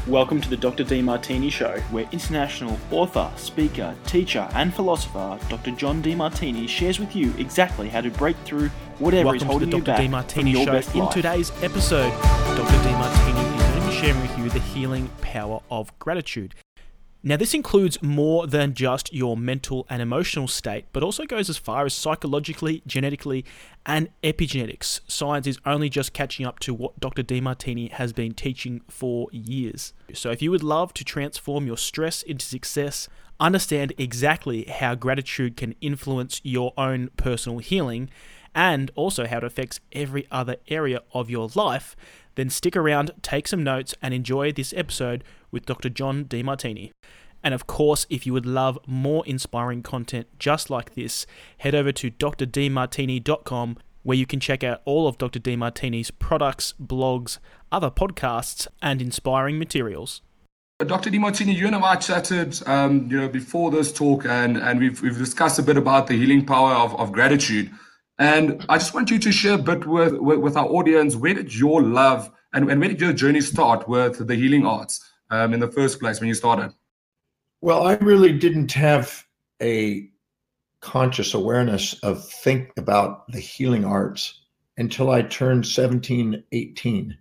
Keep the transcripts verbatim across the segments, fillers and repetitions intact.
Welcome to the Doctor Demartini Show, where international author, speaker, teacher, and philosopher Doctor John Demartini shares with you exactly how to break through whatever Welcome is holding to the you Doctor back from Demartini your Show. best In life. today's episode, Doctor Demartini is going to be sharing with you the healing power of gratitude. Now, this includes more than just your mental and emotional state, but also goes as far as psychologically, genetically, and epigenetics. Science is only just catching up to what Doctor Demartini has been teaching for years. So if you would love to transform your stress into success, understand exactly how gratitude can influence your own personal healing, and also how it affects every other area of your life, then stick around, take some notes, and enjoy this episode with Doctor John Demartini. And of course, if you would love more inspiring content just like this, head over to d r demartini dot com, where you can check out all of Doctor Demartini's products, blogs, other podcasts, and inspiring materials. Doctor Demartini, you and I chatted, um, you know, before this talk, and and we've we've discussed a bit about the healing power of, of gratitude. And I just want you to share a bit with, with, with our audience. Where did your love and, and where did your journey start with the healing arts um, in the first place when you started? Well, I really didn't have a conscious awareness of think about the healing arts until I turned seventeen, eighteen,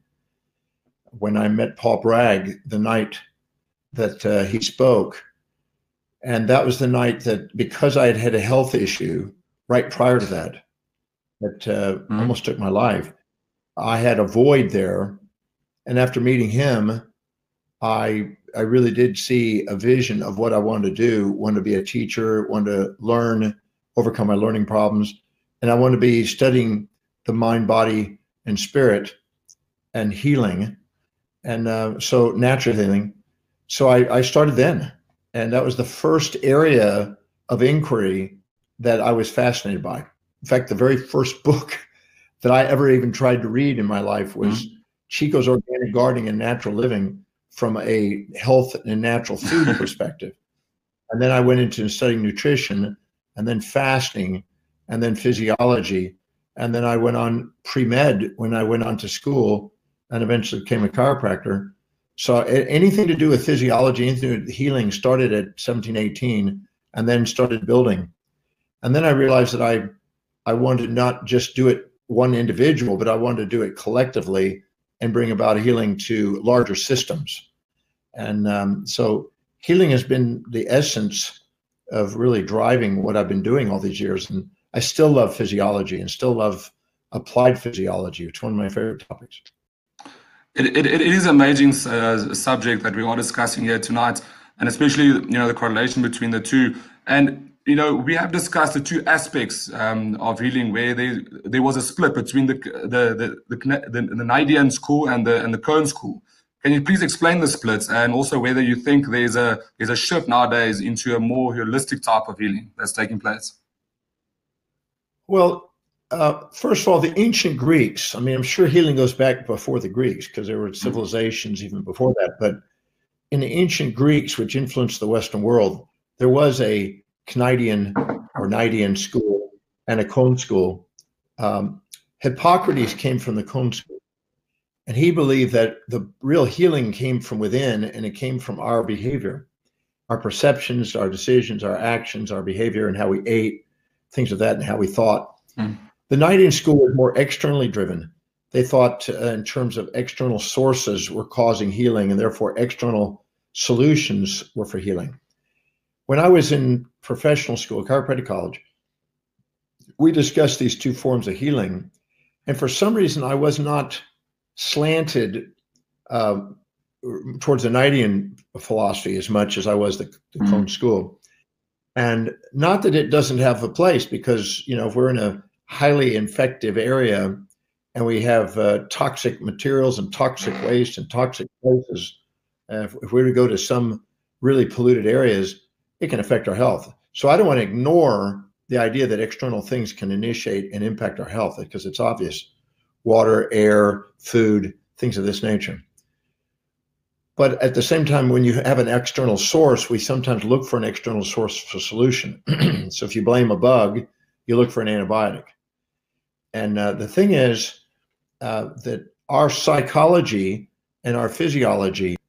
when I met Paul Bragg the night that uh, he spoke. And that was the night that, because I had had a health issue right prior to that, that uh, mm-hmm. almost took my life, I had a void there. And after meeting him, I I really did see a vision of what I wanted to do. Wanted to be a teacher, wanted to learn, overcome my learning problems. And I wanted to be studying the mind, body, and spirit and healing. And uh, so natural healing. So I, I started then. And that was the first area of inquiry that I was fascinated by. In fact, the very first book that I ever even tried to read in my life was mm-hmm. Chico's Organic Gardening and Natural Living, from a health and natural food perspective. And then I went into studying nutrition, and then fasting, and then physiology. And then I went on pre-med when I went on to school, and eventually became a chiropractor. So anything to do with physiology, anything to do with healing started at seventeen, eighteen, and then started building. And then I realized that I, I wanted to not just do it one individual, but I wanted to do it collectively and bring about healing to larger systems. And um, so healing has been the essence of really driving what I've been doing all these years. And I still love physiology and still love applied physiology. It's one of my favorite topics. It, it, it is an amazing uh, subject that we are discussing here tonight, and especially, you know, the correlation between the two. And, you know, we have discussed the two aspects um, of healing, where there there was a split between the the the the, the, the Nadian school and the and the Cone school. Can you please explain the splits, and also whether you think there's a there's a shift nowadays into a more holistic type of healing that's taking place? Well, uh, first of all, the ancient Greeks, I mean, I'm sure healing goes back before the Greeks, because there were civilizations even before that. But in the ancient Greeks, which influenced the Western world, there was a Cnidian or Nadian school and a Cone school. Um, Hippocrates came from the Cone school. And he believed that the real healing came from within, and it came from our behavior, our perceptions, our decisions, our actions, our behavior, and how we ate, things of that, and how we thought. Mm. The Nadian school was more externally driven. They thought uh, in terms of external sources were causing healing, and therefore external solutions were for healing. When I was in professional school, chiropractic college, we discussed these two forms of healing. And for some reason, I was not slanted uh, towards the Nadian philosophy as much as I was the, the mm-hmm. Cone school. And not that it doesn't have a place, because, you know, if we're in a highly infective area and we have uh, toxic materials and toxic waste and toxic places, uh, if, if we were to go to some really polluted areas, it can affect our health. So I don't want to ignore the idea that external things can initiate and impact our health, because it's obvious. Water, air, food, things of this nature. But at the same time, when you have an external source, we sometimes look for an external source for solution. So if you blame a bug, you look for an antibiotic. And uh, the thing is uh, that our psychology and our physiology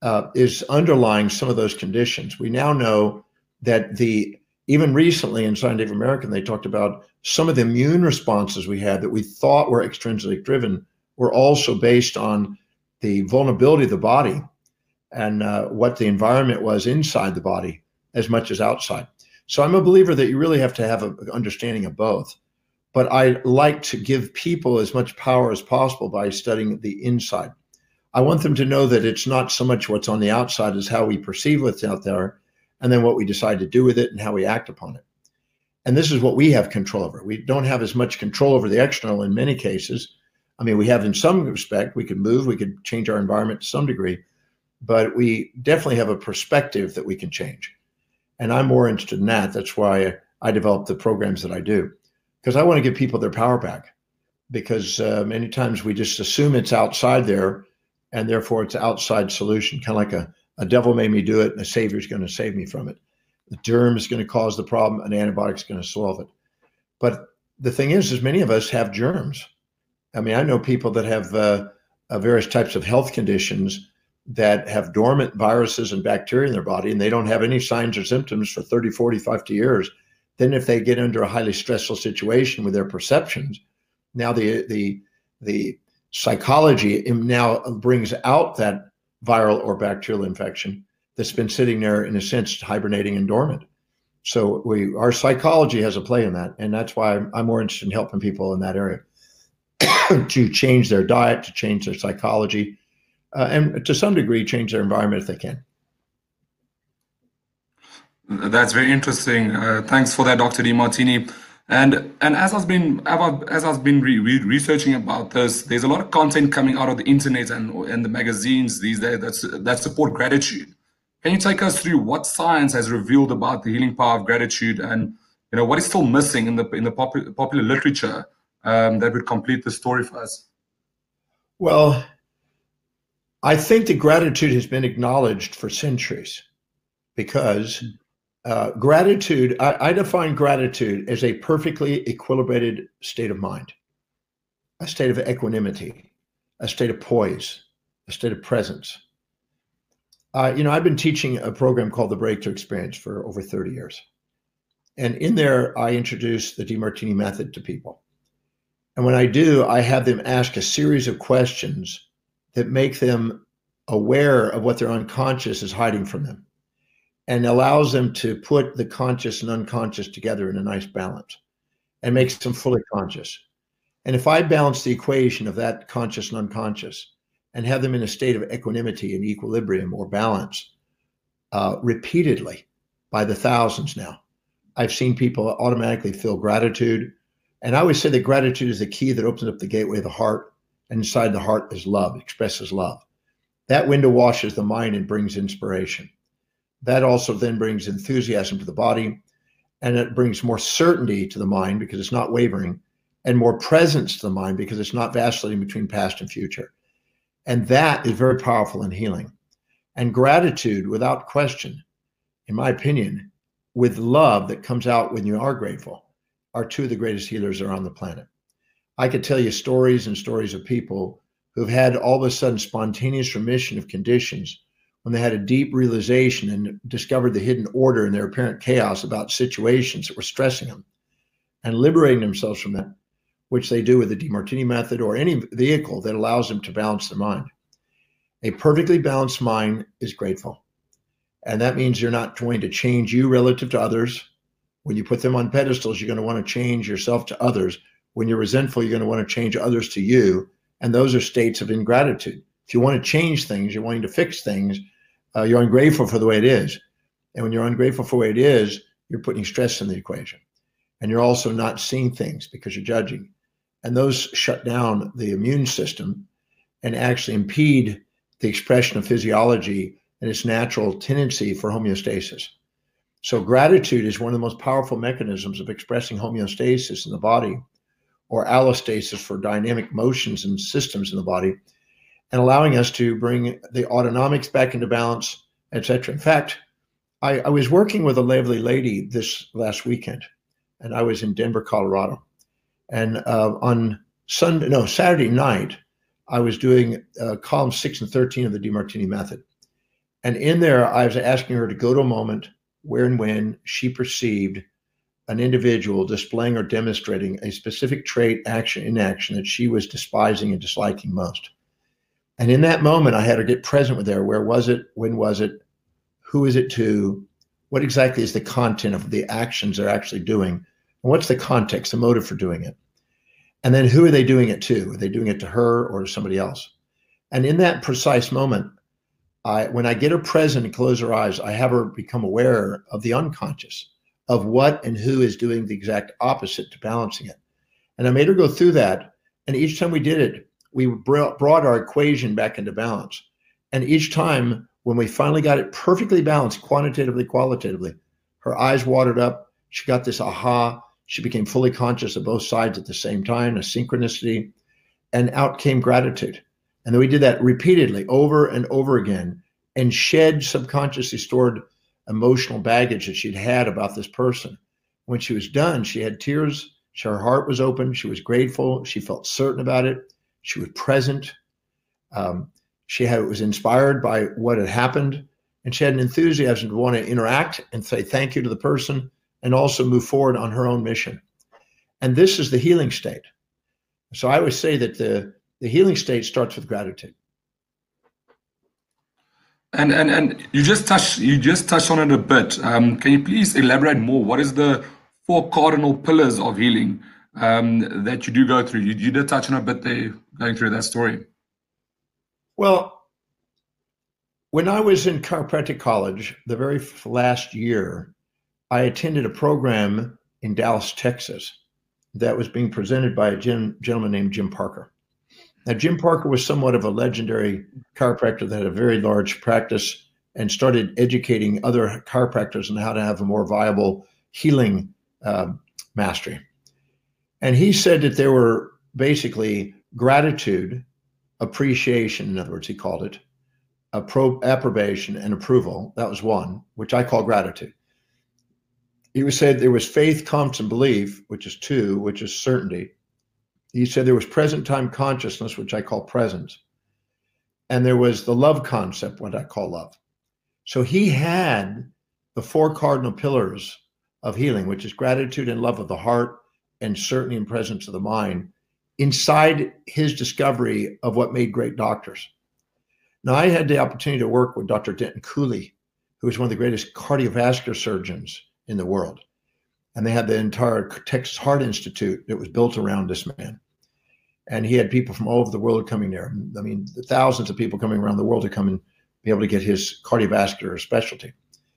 uh, is underlying some of those conditions. We now know that the, even recently in Scientific American, they talked about some of the immune responses we had that we thought were extrinsically driven were also based on the vulnerability of the body and uh, what the environment was inside the body as much as outside. So I'm a believer that you really have to have an understanding of both. But I like to give people as much power as possible by studying the inside. I want them to know that it's not so much what's on the outside as how we perceive what's out there, and then what we decide to do with it and how we act upon it. And this is what we have control over. We don't have as much control over the external in many cases. I mean, we have in some respect, we could move, we could change our environment to some degree, but we definitely have a perspective that we can change. And I'm more interested in that. That's why I develop the programs that I do, because I want to give people their power back. Because uh, many times we just assume it's outside there, and therefore it's an outside solution, kind of like a, a devil made me do it and a savior's going to save me from it. The germ is going to cause the problem, an antibiotic is going to solve it. But the thing is, is many of us have germs. I mean, I know people that have uh, uh, various types of health conditions that have dormant viruses and bacteria in their body, and they don't have any signs or symptoms for thirty, forty, fifty years. Then if they get under a highly stressful situation with their perceptions, now the the the psychology now brings out that viral or bacterial infection that's been sitting there, in a sense, hibernating and dormant. So we, our psychology has a play in that. And that's why I'm, I'm more interested in helping people in that area to change their diet, to change their psychology, uh, and to some degree, change their environment if they can. That's very interesting. Uh, thanks for that, Doctor Demartini. And and as I've been as I've been re- re- researching about this, there's a lot of content coming out of the internet and and the magazines these days that's, that support gratitude. Can you take us through what science has revealed about the healing power of gratitude, and you know what is still missing in the in the popular popular literature um, that would complete the story for us? Well, I think that gratitude has been acknowledged for centuries, because Uh, gratitude, I, I define gratitude as a perfectly equilibrated state of mind, a state of equanimity, a state of poise, a state of presence. Uh, you know, I've been teaching a program called the Breakthrough Experience for over thirty years. And in there, I introduce the Demartini method to people. And when I do, I have them ask a series of questions that make them aware of what their unconscious is hiding from them, and allows them to put the conscious and unconscious together in a nice balance and makes them fully conscious. And if I balance the equation of that conscious and unconscious and have them in a state of equanimity and equilibrium or balance uh, repeatedly by the thousands now, I've seen people automatically feel gratitude. And I always say that gratitude is the key that opens up the gateway of the heart, and inside the heart is love, expresses love. That window washes the mind and brings inspiration. That also then brings enthusiasm to the body, and it brings more certainty to the mind because it's not wavering, and more presence to the mind because it's not vacillating between past and future. And that is very powerful in healing. And gratitude, without question, in my opinion, with love that comes out when you are grateful, are two of the greatest healers around the planet. I could tell you stories and stories of people who've had all of a sudden spontaneous remission of conditions when they had a deep realization and discovered the hidden order in their apparent chaos about situations that were stressing them, and liberating themselves from that, which they do with the Demartini method or any vehicle that allows them to balance their mind. A perfectly balanced mind is grateful. And that means you're not going to change you relative to others. When you put them on pedestals, you're going to want to change yourself to others. When you're resentful, you're going to want to change others to you. And those are states of ingratitude. If you want to change things, you're wanting to fix things, uh, you're ungrateful for the way it is. And when you're ungrateful for the way it is, you're putting stress in the equation. And you're also not seeing things because you're judging. And those shut down the immune system and actually impede the expression of physiology and its natural tendency for homeostasis. So gratitude is one of the most powerful mechanisms of expressing homeostasis in the body, or allostasis for dynamic motions and systems in the body, and allowing us to bring the autonomics back into balance, et cetera. In fact, I, I was working with a lovely lady this last weekend, and I was in Denver, Colorado. And uh, on Sunday, no, Saturday night, I was doing uh, column six and thirteen of the Demartini method. And in there, I was asking her to go to a moment where and when she perceived an individual displaying or demonstrating a specific trait, action, inaction that she was despising and disliking most. And in that moment, I had her get present with her. Where was it? When was it? Who is it to? What exactly is the content of the actions they're actually doing? And what's the context, the motive for doing it? And then who are they doing it to? Are they doing it to her or to somebody else? And in that precise moment, I, when I get her present and close her eyes, I have her become aware of the unconscious, of what and who is doing the exact opposite to balancing it. And I made her go through that. And each time we did it, we brought our equation back into balance. And each time when we finally got it perfectly balanced, quantitatively, qualitatively, her eyes watered up. She got this aha. She became fully conscious of both sides at the same time, a synchronicity, and out came gratitude. And then we did that repeatedly over and over again and shed subconsciously stored emotional baggage that she'd had about this person. When she was done, she had tears. Her heart was open. She was grateful. She felt certain about it. She was present. Um, she had, was inspired by what had happened. And she had an enthusiasm to want to interact and say thank you to the person and also move forward on her own mission. And this is the healing state. So I always say that the, the healing state starts with gratitude. And and and you just touched you just touched on it a bit. Um, can you please elaborate more? What is the four cardinal pillars of healing um, that you do go through? You, you did touch on a bit there, going through that story. Well, when I was in chiropractic college, the very last year, I attended a program in Dallas, Texas, that was being presented by a gen- gentleman named Jim Parker. Now, Jim Parker was somewhat of a legendary chiropractor that had a very large practice and started educating other chiropractors on how to have a more viable healing uh, mastery. And he said that there were basically gratitude, appreciation, in other words, he called it, appro- approbation and approval. That was one, which I call gratitude. He was said there was faith, confidence, and belief, which is two, which is certainty. He said there was present time consciousness, which I call presence. And there was the love concept, what I call love. So he had the four cardinal pillars of healing, which is gratitude and love of the heart and certainty and presence of the mind, inside his discovery of what made great doctors. Now, I had the opportunity to work with Doctor Denton Cooley, who was one of the greatest cardiovascular surgeons in the world. And they had the entire Texas Heart Institute that was built around this man. And he had people from all over the world coming there. I mean, thousands of people coming around the world to come and be able to get his cardiovascular specialty.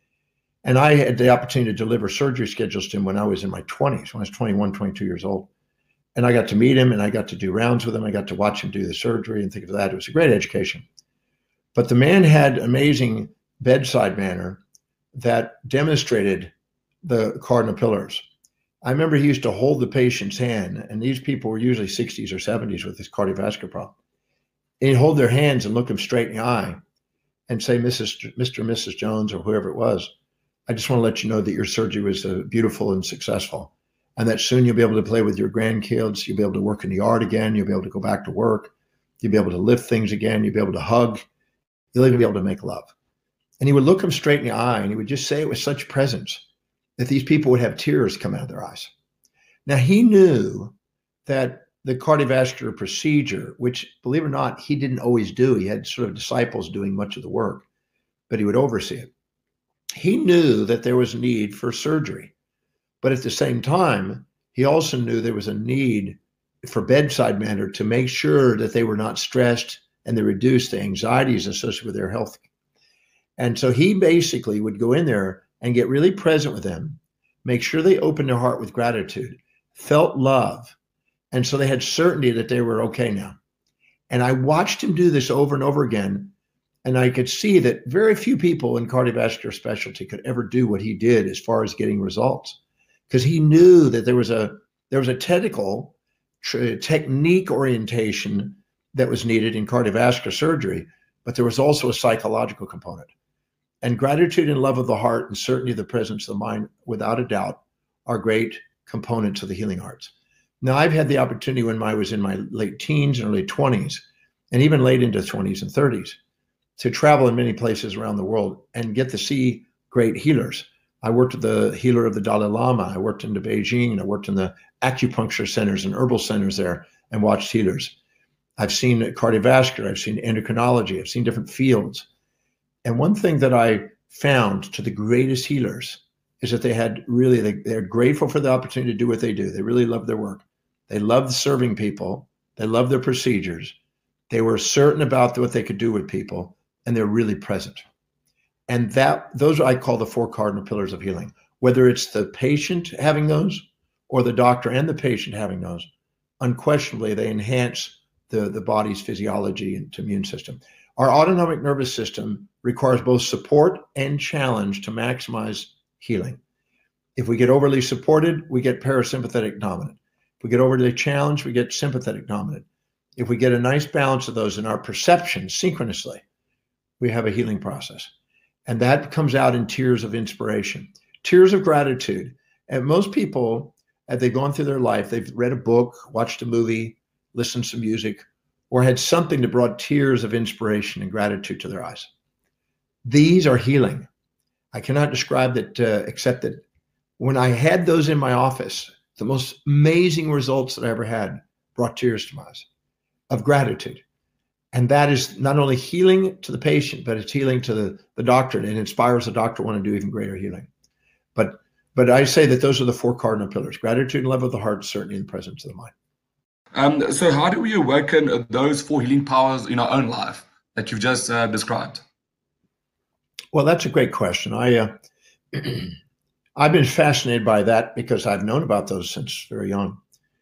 And I had the opportunity to deliver surgery schedules to him when I was in my twenties, when I was twenty-one, twenty-two years old. And I got to meet him and I got to do rounds with him. I got to watch him do the surgery and think of that. It was a great education. But the man had amazing bedside manner that demonstrated the cardinal pillars. I remember he used to hold the patient's hand, and these people were usually sixties or seventies with this cardiovascular problem. And he'd hold their hands and look them straight in the eye and say, Missus Mister and Missus Jones, or whoever it was, I just want to let you know that your surgery was uh, beautiful and successful, and that soon you'll be able to play with your grandkids. You'll be able to work in the yard again. You'll be able to go back to work. You'll be able to lift things again. You'll be able to hug. You'll even be able to make love. And he would look them straight in the eye, and he would just say it with such presence that these people would have tears come out of their eyes. Now, he knew that the cardiovascular procedure, which, believe it or not, he didn't always do. He had sort of disciples doing much of the work, but he would oversee it. He knew that there was a need for surgery, but at the same time, he also knew there was a need for bedside manner to make sure that they were not stressed and they reduced the anxieties associated with their health. And so he basically would go in there and get really present with them, make sure they opened their heart with gratitude, felt love, and so they had certainty that they were okay now. And I watched him do this over and over again, and I could see that very few people in cardiovascular specialty could ever do what he did as far as getting results, because he knew that there was a there was a technical tr- technique orientation that was needed in cardiovascular surgery, but there was also a psychological component. And gratitude and love of the heart and certainty of the presence of the mind, without a doubt, are great components of the healing arts. Now, I've had the opportunity when I was in my late teens and early twenties, and even late into twenties and thirties, to travel in many places around the world and get to see great healers. I worked with the healer of the Dalai Lama. I worked in the Beijing. I worked in the acupuncture centers and herbal centers there and watched healers. I've seen cardiovascular. I've seen endocrinology. I've seen different fields. And one thing that I found to the greatest healers is that they had really, they, they're grateful for the opportunity to do what they do. They really love their work. They loved serving people. They loved their procedures. They were certain about what they could do with people, and they're really present. And that those I call the four cardinal pillars of healing. Whether it's the patient having those or the doctor and the patient having those, unquestionably they enhance the, the body's physiology and immune system. Our autonomic nervous system requires both support and challenge to maximize healing. If we get overly supported, we get parasympathetic dominant. If we get overly challenged, we get sympathetic dominant. If we get a nice balance of those in our perception synchronously, we have a healing process. And that comes out in tears of inspiration, tears of gratitude. And most people, as they've gone through their life, they've read a book, watched a movie, listened to music, or had something that brought tears of inspiration and gratitude to their eyes. These are healing. I cannot describe that uh, except that when I had those in my office, the most amazing results that I ever had brought tears to my eyes of gratitude. And that is not only healing to the patient, but it's healing to the, the doctor, and it inspires the doctor to want to do even greater healing. But but I say that those are the four cardinal pillars: gratitude and love of the heart, certainty and presence of the mind. Um, so how do we awaken those four healing powers in our own life that you've just uh, described? Well, that's a great question. I, uh, I've been fascinated by that because I've known about those since very young.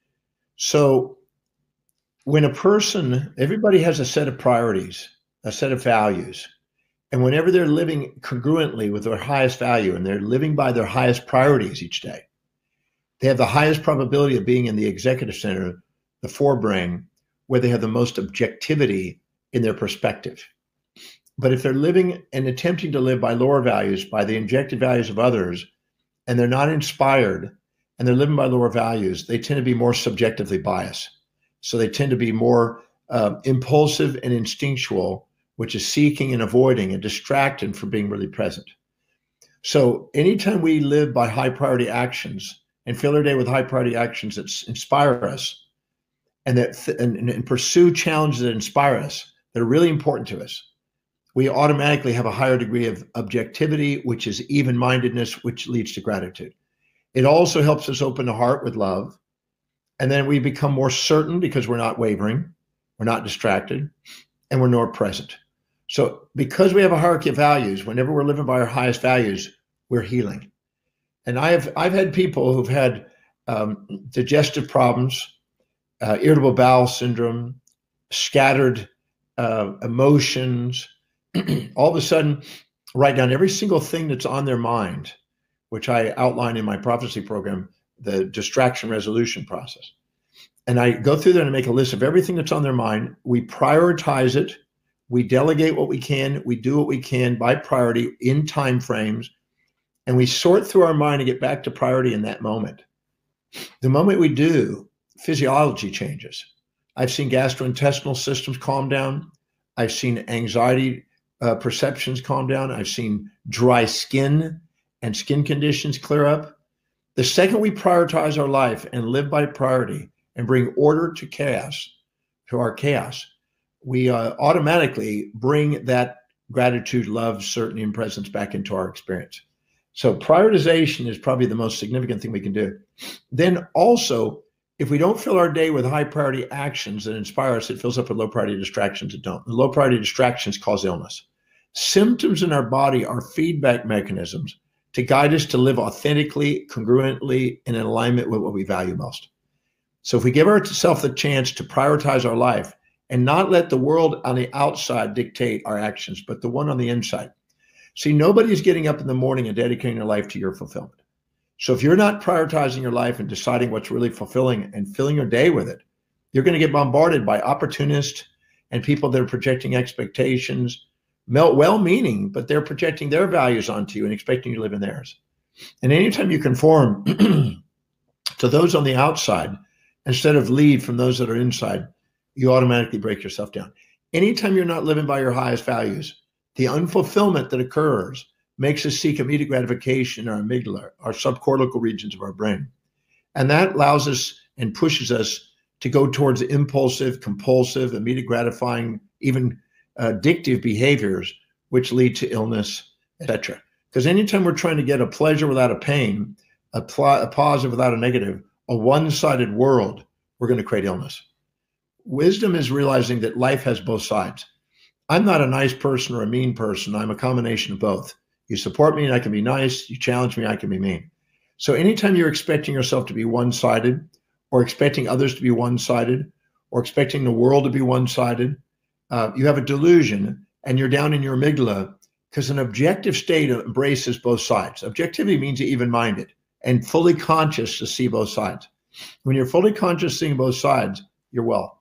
So when a person, everybody has a set of priorities, a set of values. And whenever they're living congruently with their highest value and they're living by their highest priorities each day, they have the highest probability of being in the executive center, the forebrain, where they have the most objectivity in their perspective. But if they're living and attempting to live by lower values, by the injected values of others, and they're not inspired and they're living by lower values, they tend to be more subjectively biased. So they tend to be more uh, impulsive and instinctual, which is seeking and avoiding and distracted from being really present. So anytime we live by high priority actions and fill our day with high priority actions that inspire us and that th- and, and pursue challenges that inspire us, that are really important to us, we automatically have a higher degree of objectivity, which is even-mindedness, which leads to gratitude. It also helps us open the heart with love. And then we become more certain because we're not wavering, we're not distracted, and we're more present. So because we have a hierarchy of values, whenever we're living by our highest values, we're healing. And I have, I've had people who've had um, digestive problems, uh, irritable bowel syndrome, scattered uh, emotions, all of a sudden write down every single thing that's on their mind, which I outline in my prophecy program, the distraction resolution process. And I go through there and make a list of everything that's on their mind. We prioritize it. We delegate what we can. We do what we can by priority in time frames. And we sort through our mind and get back to priority in that moment. The moment we do, physiology changes. I've seen gastrointestinal systems calm down. I've seen anxiety uh, perceptions calm down. I've seen dry skin and skin conditions clear up. The second we prioritize our life and live by priority and bring order to chaos, to our chaos, we uh, automatically bring that gratitude, love, certainty, and presence back into our experience. So prioritization is probably the most significant thing we can do. Then also, if we don't fill our day with high priority actions that inspire us, it fills up with low priority distractions that don't. The low priority distractions cause illness. Symptoms in our body are feedback mechanisms to guide us to live authentically, congruently, and in alignment with what we value most. So if we give ourselves the chance to prioritize our life and not let the world on the outside dictate our actions, but the one on the inside. See, nobody's getting up in the morning and dedicating their life to your fulfillment. So if you're not prioritizing your life and deciding what's really fulfilling and filling your day with it, you're going to get bombarded by opportunists and people that are projecting expectations, well-meaning, but they're projecting their values onto you and expecting you to live in theirs. And anytime you conform to those on the outside, instead of lead from those that are inside, you automatically break yourself down. Anytime you're not living by your highest values, The unfulfillment that occurs makes us seek immediate gratification in our amygdala, our subcortical regions of our brain. And that allows us and pushes us to go towards impulsive, compulsive, immediate gratifying, even addictive behaviors, which lead to illness, et cetera. Because anytime we're trying to get a pleasure without a pain, a, pl- a positive without a negative, a one-sided world, we're going to create illness. Wisdom is realizing that life has both sides. I'm not a nice person or a mean person. I'm a combination of both. You support me and I can be nice. You challenge me, I can be mean. So anytime you're expecting yourself to be one-sided, or expecting others to be one-sided, or expecting the world to be one-sided, uh, you have a delusion and you're down in your amygdala, because an objective state embraces both sides. Objectivity means you're even-minded and fully conscious to see both sides. When you're fully conscious seeing both sides, you're well.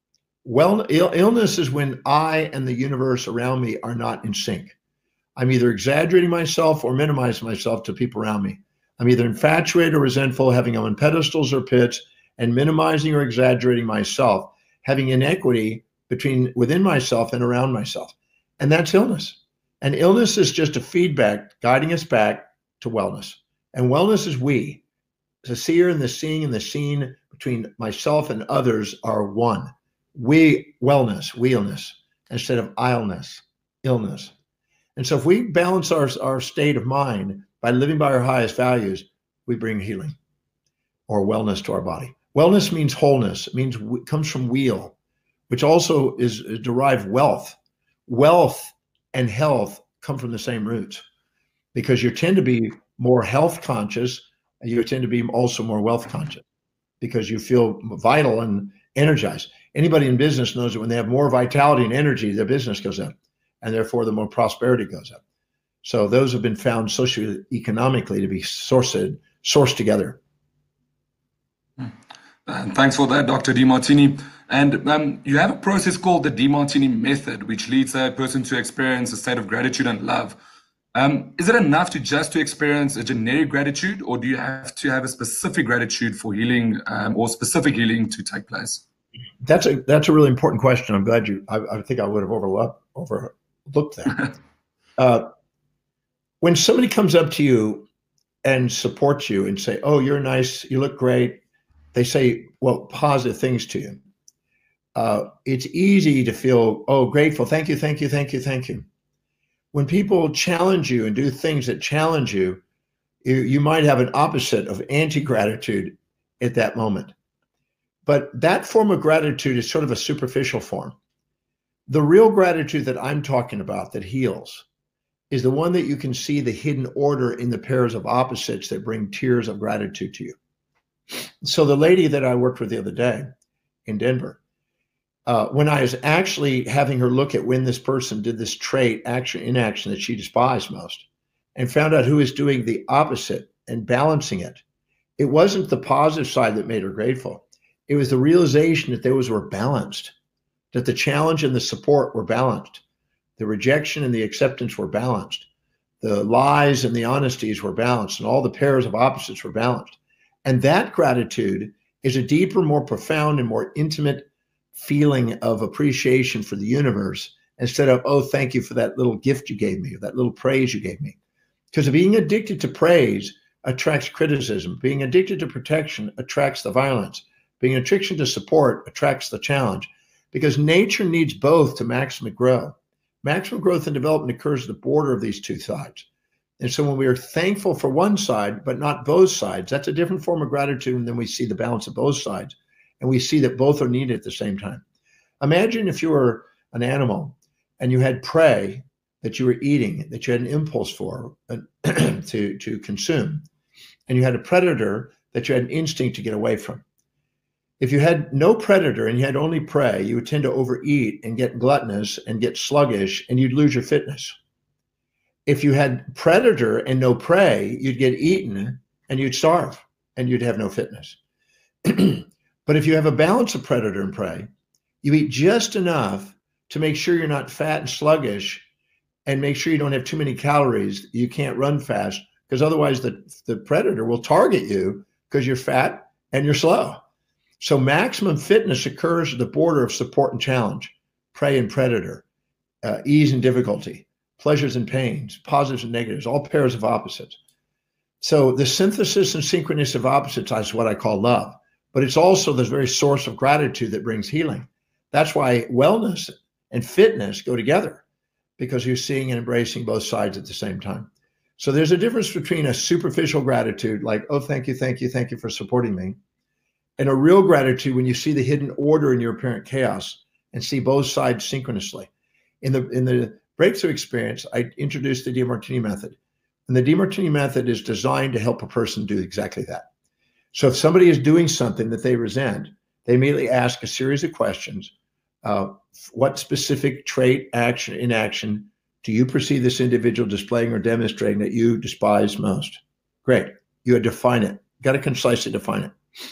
Well, Ill- illness is when I and the universe around me are not in sync. I'm either exaggerating myself or minimizing myself to people around me. I'm either infatuated or resentful, having them on pedestals or pits, and minimizing or exaggerating myself, having inequity between within myself and around myself. And that's illness. And illness is just a feedback guiding us back to wellness. And wellness is we. The seer and the seeing and the seen between myself and others are one. We, wellness, we-illness, instead of illness, illness. And so if we balance our, our state of mind by living by our highest values, we bring healing or wellness to our body. Wellness means wholeness. It means it comes from wheel, which also is, is derived wealth. Wealth and health come from the same roots, because you tend to be more health conscious and you tend to be also more wealth conscious because you feel vital and energized. Anybody in business knows that when they have more vitality and energy, their business goes up, and therefore the more prosperity goes up. So those have been found socioeconomically to be sourced, sourced together. And thanks for that, Doctor Demartini. And um, you have a process called the Demartini method, which leads a person to experience a state of gratitude and love. Um, is it enough to just to experience a generic gratitude, or do you have to have a specific gratitude for healing um, or specific healing to take place? That's a that's a really important question. I'm glad you. I, I think I would have overlooked overlooked that. uh, when somebody comes up to you and supports you and say, "Oh, you're nice. You look great," they say, well, positive things to you. Uh, it's easy to feel, oh, grateful. Thank you, thank you, thank you, thank you. When people challenge you and do things that challenge you, you, you might have an opposite of anti-gratitude at that moment. But that form of gratitude is sort of a superficial form. The real gratitude that I'm talking about that heals is the one that you can see the hidden order in the pairs of opposites that bring tears of gratitude to you. So the lady that I worked with the other day in Denver, uh, when I was actually having her look at when this person did this trait, action, inaction that she despised most, and found out who was doing the opposite and balancing it, it wasn't the positive side that made her grateful. It was the realization that those were balanced, that the challenge and the support were balanced. The rejection and the acceptance were balanced. The lies and the honesties were balanced, and all the pairs of opposites were balanced. And that gratitude is a deeper, more profound, and more intimate feeling of appreciation for the universe, instead of, oh, thank you for that little gift you gave me, or that little praise you gave me. Because being addicted to praise attracts criticism. Being addicted to protection attracts the violence. Being addicted to support attracts the challenge. Because nature needs both to maximum grow. Maximum growth and development occurs at the border of these two sides. And so when we are thankful for one side, but not both sides, that's a different form of gratitude. And then we see the balance of both sides. And we see that both are needed at the same time. Imagine if you were an animal and you had prey that you were eating, that you had an impulse for uh, to, to consume. And you had a predator that you had an instinct to get away from. If you had no predator and you had only prey, you would tend to overeat and get gluttonous and get sluggish, and you'd lose your fitness. If you had predator and no prey, you'd get eaten and you'd starve and you'd have no fitness. But if you have a balance of predator and prey, you eat just enough to make sure you're not fat and sluggish, and make sure you don't have too many calories. You can't run fast, because otherwise the, the predator will target you because you're fat and you're slow. So maximum fitness occurs at the border of support and challenge, prey and predator, uh, ease and difficulty, pleasures and pains, positives and negatives, all pairs of opposites. So the synthesis and synchronous of opposites is what I call love, but it's also the very source of gratitude that brings healing. That's why wellness and fitness go together, because you're seeing and embracing both sides at the same time. So there's a difference between a superficial gratitude, like, oh, thank you, thank you, thank you for supporting me, and a real gratitude when you see the hidden order in your apparent chaos and see both sides synchronously. In the in the breakthrough experience, I introduced the Demartini method. And the Demartini method is designed to help a person do exactly that. So if somebody is doing something that they resent, they immediately ask a series of questions. Uh, what specific trait, action, inaction do you perceive this individual displaying or demonstrating that you despise most? Great. You define it. You got to concisely define it.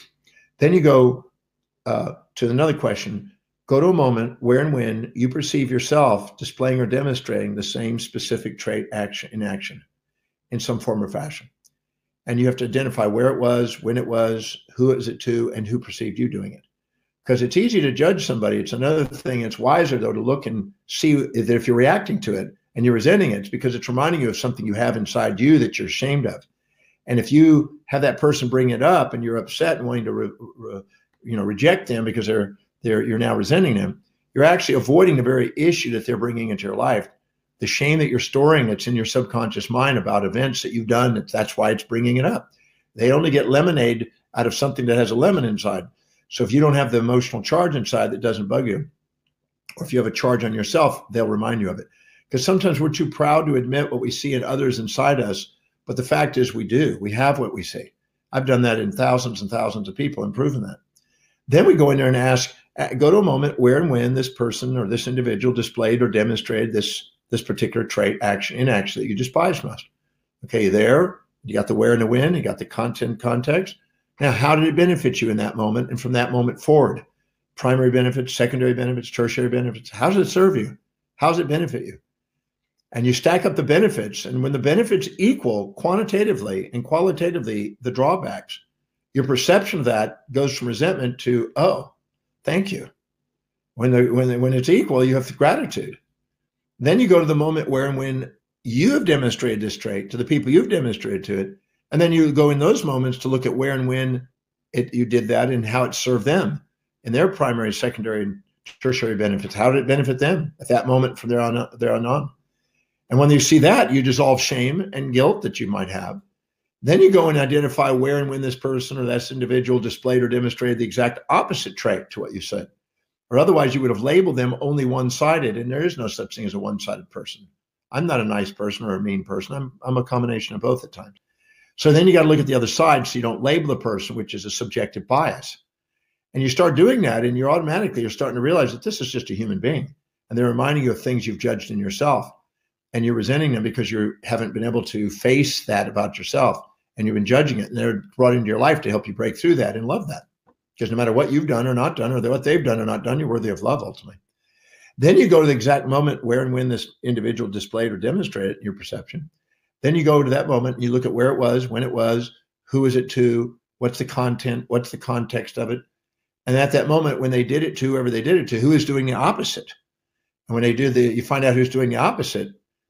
Then you go uh, to another question. Go to a moment where and when you perceive yourself displaying or demonstrating the same specific trait, action, inaction in some form or fashion. And you have to identify where it was, when it was, who it was it to, and who perceived you doing it. Because it's easy to judge somebody. It's another thing. It's wiser, though, to look and see that if you're reacting to it and you're resenting it, it's because it's reminding you of something you have inside you that you're ashamed of. And if you have that person bring it up and you're upset and wanting to re, re, you know, reject them because they're they're you're now resenting them, you're actually avoiding the very issue that they're bringing into your life. The shame that you're storing that's in your subconscious mind about events that you've done, that's why it's bringing it up. They only get lemonade out of something that has a lemon inside. So if you don't have the emotional charge inside that doesn't bug you, or if you have a charge on yourself, they'll remind you of it. Because sometimes we're too proud to admit what we see in others inside us, but the fact is we do. We have what we see. I've done that in thousands and thousands of people and proven that. Then we go in there and ask, go to a moment where and when this person or this individual displayed or demonstrated this, this particular trait, action, inaction that you despise most. Okay, there, you got the where and the when, you got the content, context. Now, how did it benefit you in that moment and from that moment forward? Primary benefits, secondary benefits, tertiary benefits. How does it serve you? How does it benefit you? And you stack up the benefits. And when the benefits equal quantitatively and qualitatively the drawbacks, your perception of that goes from resentment to, oh, thank you. When, the, when, the, when it's equal, you have gratitude. Then you go to the moment where and when you have demonstrated this trait to the people you've demonstrated to it. And then you go in those moments to look at where and when it, you did that and how it served them in their primary, secondary, and tertiary benefits. How did it benefit them at that moment from there on, there on on? And when you see that, you dissolve shame and guilt that you might have. Then you go and identify where and when this person or this individual displayed or demonstrated the exact opposite trait to what you said. Or otherwise, you would have labeled them only one-sided, and there is no such thing as a one-sided person. I'm not a nice person or a mean person. I'm, I'm a combination of both at times. So then you got to look at the other side so you don't label the person, which is a subjective bias. And you start doing that, and you're automatically, you're starting to realize that this is just a human being. And they're reminding you of things you've judged in yourself. And you're resenting them because you haven't been able to face that about yourself. And you've been judging it. And they're brought into your life to help you break through that and love that. Because no matter what you've done or not done, or what they've done or not done, you're worthy of love ultimately. Then you go to the exact moment where and when this individual displayed or demonstrated your perception. Then you go to that moment and you look at where it was, when it was, who is it to, what's the content, what's the context of it. And at that moment, when they did it to whoever they did it to, who is doing the opposite? And when they do the, you find out who's doing the opposite,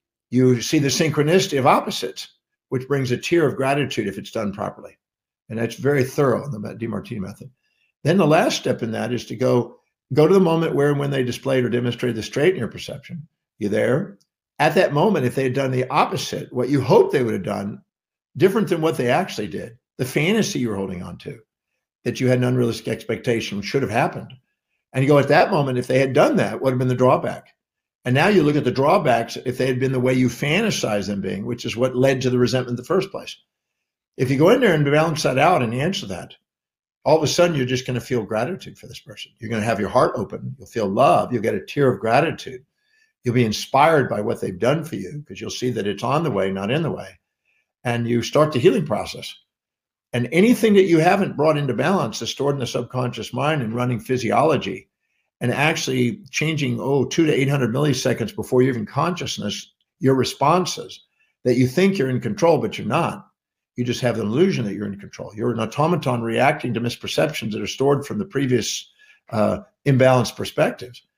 you see the synchronicity of opposites, which brings a tear of gratitude if it's done properly. And that's very thorough in the Demartini method. Then the last step in that is to go, go to the moment where and when they displayed or demonstrated the trait in your perception. You there? At that moment, if they had done the opposite, what you hoped they would have done, different than what they actually did, the fantasy you were holding on to, that you had an unrealistic expectation should have happened. And you go, at that moment, if they had done that, what would have been the drawback? And now you look at the drawbacks if they had been the way you fantasize them being, which is what led to the resentment in the first place. If you go in there and balance that out and answer that, all of a sudden you're just going to feel gratitude for this person. You're going to have your heart open. You'll feel love. You'll get a tear of gratitude. You'll be inspired by what they've done for you because you'll see that it's on the way, not in the way. And you start the healing process. And anything that you haven't brought into balance is stored in the subconscious mind and running physiology and actually changing, oh, two to eight hundred milliseconds before you're even consciousness, your responses that you think you're in control, but you're not. You just have the illusion that you're in control. You're an automaton reacting to misperceptions that are stored from the previous uh, imbalanced perspectives.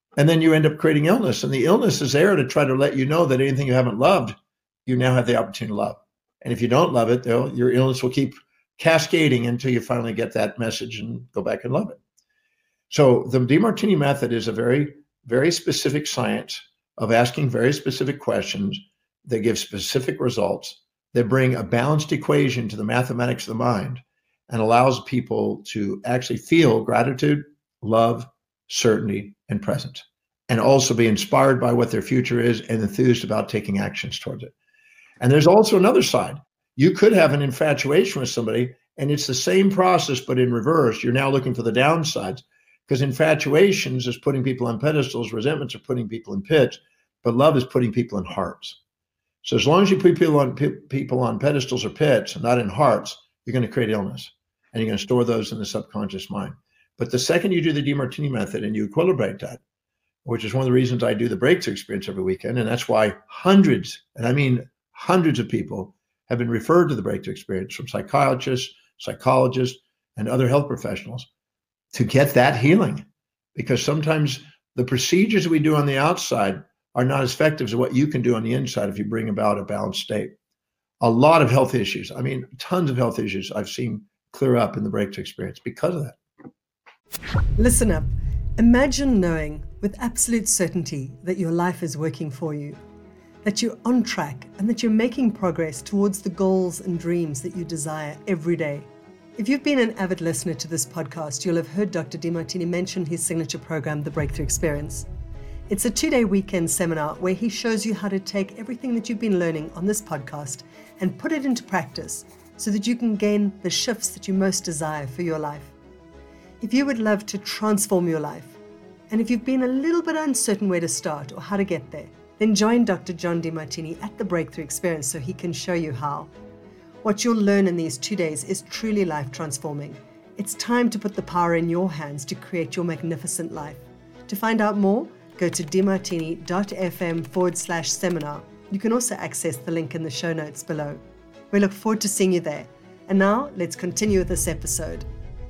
And then you end up creating illness. And the illness is there to try to let you know that anything you haven't loved, you now have the opportunity to love. And if you don't love it, though, your illness will keep cascading until you finally get that message and go back and love it. So the Demartini method is a very, very specific science of asking very specific questions that give specific results, that bring a balanced equation to the mathematics of the mind and allows people to actually feel gratitude, love, certainty, and presence, and also be inspired by what their future is and enthused about taking actions towards it. And there's also another side. You could have an infatuation with somebody, and it's the same process, but in reverse. You're now looking for the downsides, because infatuations is putting people on pedestals, resentments are putting people in pits, but love is putting people in hearts. So as long as you put people on people on pedestals or pits, and not in hearts, you're going to create illness, and you're going to store those in the subconscious mind. But the second you do the Demartini method and you equilibrate that, which is one of the reasons I do the breakthrough experience every weekend, and that's why hundreds, and I mean hundreds of people have been referred to the breakthrough experience from psychiatrists, psychologists, and other health professionals to get that healing. Because sometimes the procedures we do on the outside are not as effective as what you can do on the inside if you bring about a balanced state. A lot of health issues, I mean, tons of health issues I've seen clear up in the breakthrough experience because of that. Listen up. Imagine knowing with absolute certainty that your life is working for you, that you're on track, and that you're making progress towards the goals and dreams that you desire every day. If you've been an avid listener to this podcast, you'll have heard Doctor Demartini mention his signature program, The Breakthrough Experience. It's a two-day weekend seminar where he shows you how to take everything that you've been learning on this podcast and put it into practice so that you can gain the shifts that you most desire for your life. If you would love to transform your life, and if you've been a little bit uncertain where to start or how to get there, then join Doctor John Demartini at the Breakthrough Experience so he can show you how. What you'll learn in these two days is truly life transforming. It's time to put the power in your hands to create your magnificent life. To find out more, go to demartini.fm forward slash seminar. You can also access the link in the show notes below. We look forward to seeing you there. And now let's continue with this episode.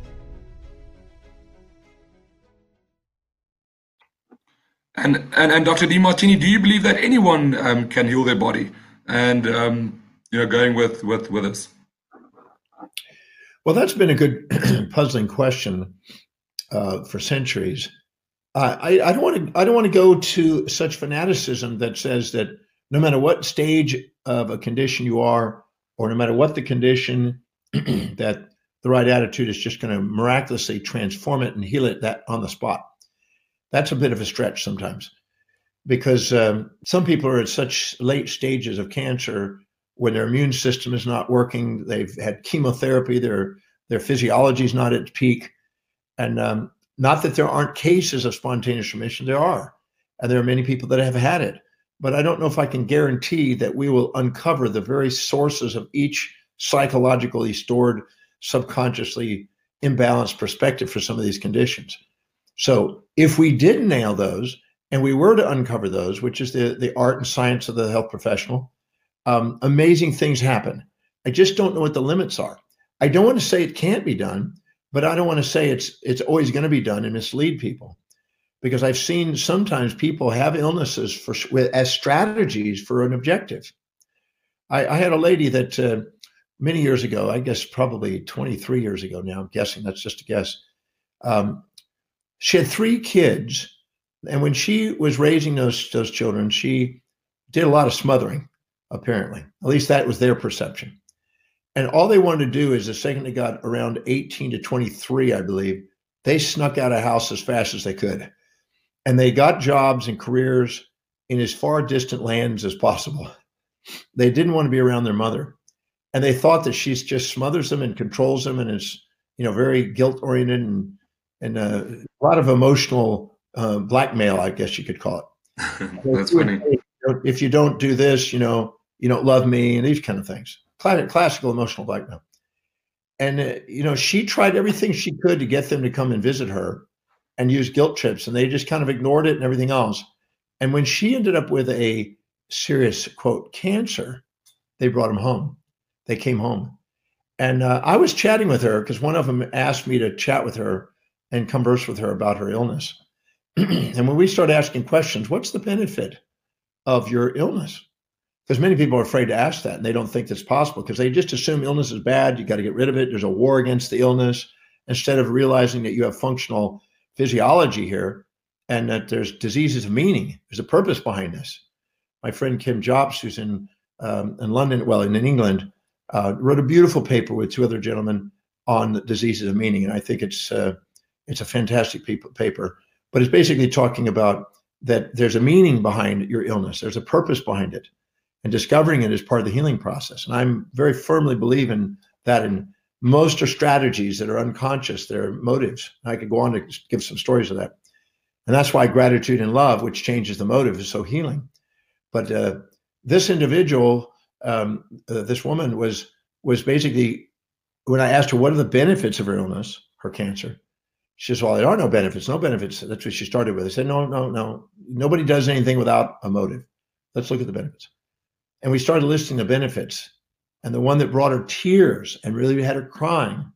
And, and and Doctor Demartini, do you believe that anyone um, can heal their body? And um, you know, going with with with us. Well, that's been a good puzzling question uh, for centuries. Uh, I, I don't want to I don't want to go to such fanaticism that says that no matter what stage of a condition you are, or no matter what the condition, that the right attitude is just going to miraculously transform it and heal it that on the spot. That's a bit of a stretch sometimes, because um, some people are at such late stages of cancer when their immune system is not working. They've had chemotherapy. Their their physiology is not at its peak, and um, not that there aren't cases of spontaneous remission. There are, and there are many people that have had it. But I don't know if I can guarantee that we will uncover the very sources of each psychologically stored, subconsciously imbalanced perspective for some of these conditions. So if we did nail those, and we were to uncover those, which is the, the art and science of the health professional, um, amazing things happen. I just don't know what the limits are. I don't want to say it can't be done, but I don't want to say it's it's always going to be done and mislead people, because I've seen sometimes people have illnesses for as strategies for an objective. I, I had a lady that uh, many years ago, I guess probably twenty-three years ago now, I'm guessing, that's just a guess. Um, She had three kids, and when she was raising those those children, she did a lot of smothering, apparently. At least that was their perception. And all they wanted to do is the second they got around eighteen to twenty-three, I believe, they snuck out of house as fast as they could. And they got jobs and careers in as far distant lands as possible. They didn't want to be around their mother. And they thought that she just smothers them and controls them and is, you know, very guilt-oriented and and uh, a lot of emotional uh, blackmail, I guess you could call it. That's funny. If you don't do this, you know, you don't love me, and these kind of things. Classical emotional blackmail. And, uh, you know, she tried everything she could to get them to come and visit her and use guilt trips, and they just kind of ignored it and everything else. And when she ended up with a serious, quote, cancer, they brought them home. They came home. And uh, I was chatting with her because one of them asked me to chat with her and converse with her about her illness. And when we start asking questions, what's the benefit of your illness? Because many people are afraid to ask that, and they don't think that's possible because they just assume illness is bad. You got to get rid of it. There's a war against the illness, instead of realizing that you have functional physiology here and that there's diseases of meaning. There's a purpose behind this. My friend Kim Jobs, who's in um, in London, well, in, in England, uh, wrote a beautiful paper with two other gentlemen on the diseases of meaning, and I think it's uh, it's a fantastic paper. But it's basically talking about that there's a meaning behind your illness. There's a purpose behind it. And discovering it is part of the healing process. And I'm very firmly believe in that. And most are strategies that are unconscious. They're motives. I could go on to give some stories of that. And that's why gratitude and love, which changes the motive, is so healing. But uh, this individual, um, uh, this woman was, was basically, when I asked her, what are the benefits of her illness, her cancer? She says, well, there are no benefits, no benefits. That's what she started with. I said, no, no, no. Nobody does anything without a motive. Let's look at the benefits. And we started listing the benefits. And the one that brought her tears and really had her crying,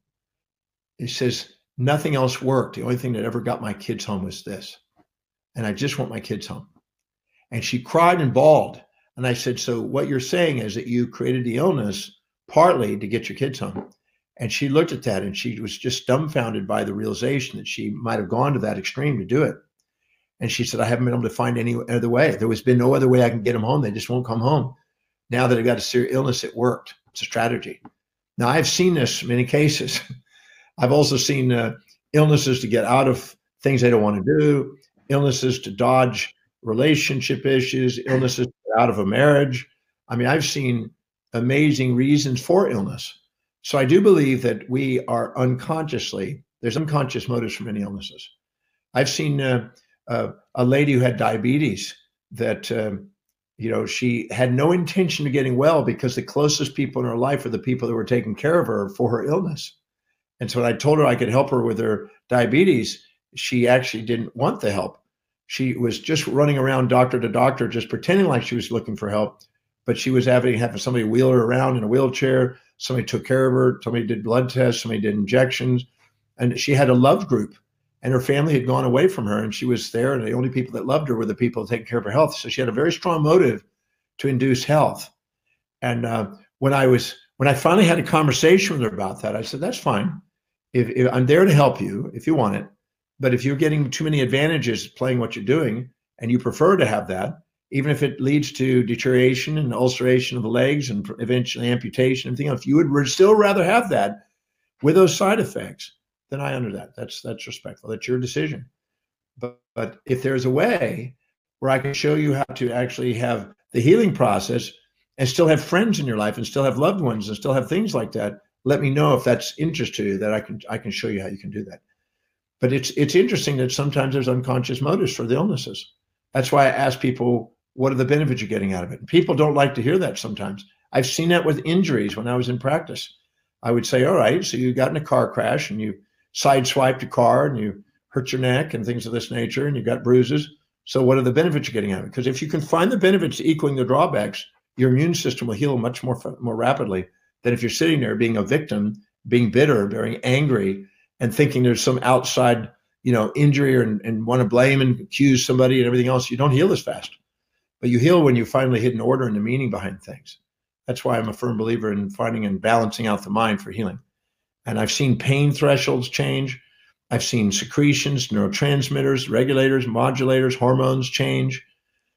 he says, nothing else worked. The only thing that ever got my kids home was this. And I just want my kids home. And she cried and bawled. And I said, so what you're saying is that you created the illness partly to get your kids home. And she looked at that and she was just dumbfounded by the realization that she might have gone to that extreme to do it. And she said, I haven't been able to find any other way. There has been no other way I can get them home. They just won't come home. Now that I got a serious illness, it worked. It's a strategy. Now, I've seen this in many cases. I've also seen uh, illnesses to get out of things they don't want to do, illnesses to dodge relationship issues, illnesses to get out of a marriage. I mean, I've seen amazing reasons for illness. So I do believe that we are unconsciously, there's unconscious motives for many illnesses. I've seen uh, uh, a lady who had diabetes that, um, you know, she had no intention of getting well because the closest people in her life are the people that were taking care of her for her illness. And so when I told her I could help her with her diabetes, she actually didn't want the help. She was just running around doctor to doctor, just pretending like she was looking for help. But she was having, having somebody wheel her around in a wheelchair. Somebody took care of her. Somebody did blood tests. Somebody did injections. And she had a love group. And her family had gone away from her. And she was there. And the only people that loved her were the people taking care of her health. So she had a very strong motive to induce health. And uh, when I was, when I finally had a conversation with her about that, I said, that's fine. If, if I'm there to help you, if you want it. But if you're getting too many advantages playing what you're doing, and you prefer to have that, even if it leads to deterioration and ulceration of the legs and eventually amputation, everything else, you would still rather have that with those side effects, then I under that. That's that's respectful. That's your decision. But, but if there's a way where I can show you how to actually have the healing process and still have friends in your life and still have loved ones and still have things like that, let me know if that's interest to you, that I can I can show you how you can do that. But it's it's interesting that sometimes there's unconscious motives for the illnesses. That's why I ask people, what are the benefits you're getting out of it? And people don't like to hear that sometimes. I've seen that with injuries when I was in practice. I would say, all right, so you got in a car crash and you sideswiped a car and you hurt your neck and things of this nature and you got bruises. So what are the benefits you're getting out of it? Because if you can find the benefits equaling the drawbacks, your immune system will heal much more, more rapidly than if you're sitting there being a victim, being bitter, being angry, and thinking there's some outside, you know, injury or, and, and want to blame and accuse somebody and everything else. You don't heal as fast. But you heal when you finally hit an order and the meaning behind things. That's why I'm a firm believer in finding and balancing out the mind for healing. And I've seen pain thresholds change. I've seen secretions, neurotransmitters, regulators, modulators, hormones change.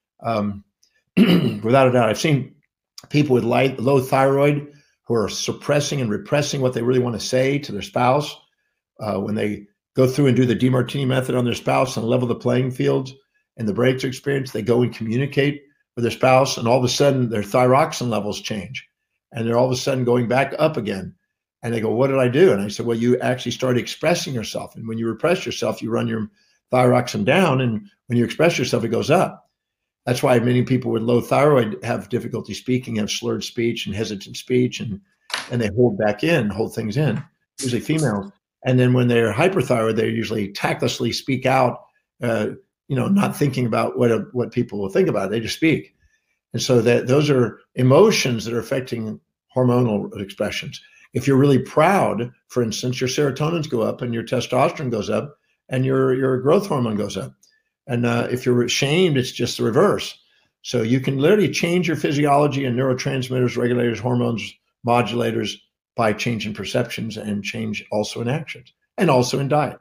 Um, without a doubt, I've seen people with light, low thyroid who are suppressing and repressing what they really want to say to their spouse. Uh, when they go through and do the DeMartini method on their spouse and level the playing fields, and the breakthrough experience, they go and communicate with their spouse, and all of a sudden their thyroxine levels change. And they're all of a sudden going back up again. And they go, what did I do? And I said, well, you actually started expressing yourself. And when you repress yourself, you run your thyroxine down. And when you express yourself, it goes up. That's why many people with low thyroid have difficulty speaking, have slurred speech and hesitant speech, and, and they hold back in, hold things in, usually females. And then when they're hyperthyroid, they usually tactlessly speak out, uh, you know, not thinking about what, what people will think about it. They just speak. And so that those are emotions that are affecting hormonal expressions. If you're really proud, for instance, your serotonins go up and your testosterone goes up and your, your growth hormone goes up. And uh, if you're ashamed, it's just the reverse. So you can literally change your physiology and neurotransmitters, regulators, hormones, modulators by changing perceptions, and change also in actions and also in diet.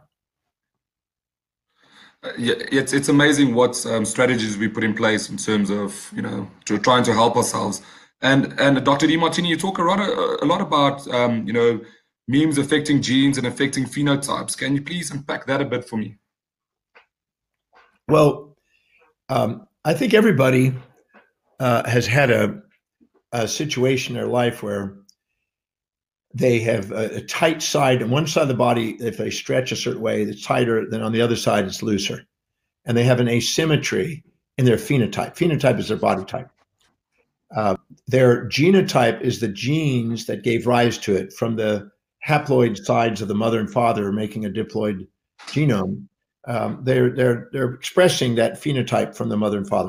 Yeah, it's it's amazing what um, strategies we put in place in terms of, you know, to trying to help ourselves. And and Doctor Demartini, you talk a lot a lot about um, you know, memes affecting genes and affecting phenotypes. Can you please unpack that a bit for me? Well, um, I think everybody uh, has had a, a situation in their life where they have a, a tight side on one side of the body. If they stretch a certain way, it's tighter than on the other side, it's looser. And they have an asymmetry in their phenotype. Phenotype is their body type. Uh, their genotype is the genes that gave rise to it from the haploid sides of the mother and father making a diploid genome. Um, they're, they're, they're expressing that phenotype from the mother and father.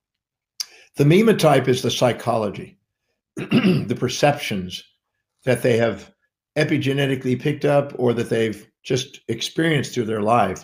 The memotype is the psychology, the perceptions that they have epigenetically picked up or that they've just experienced through their life.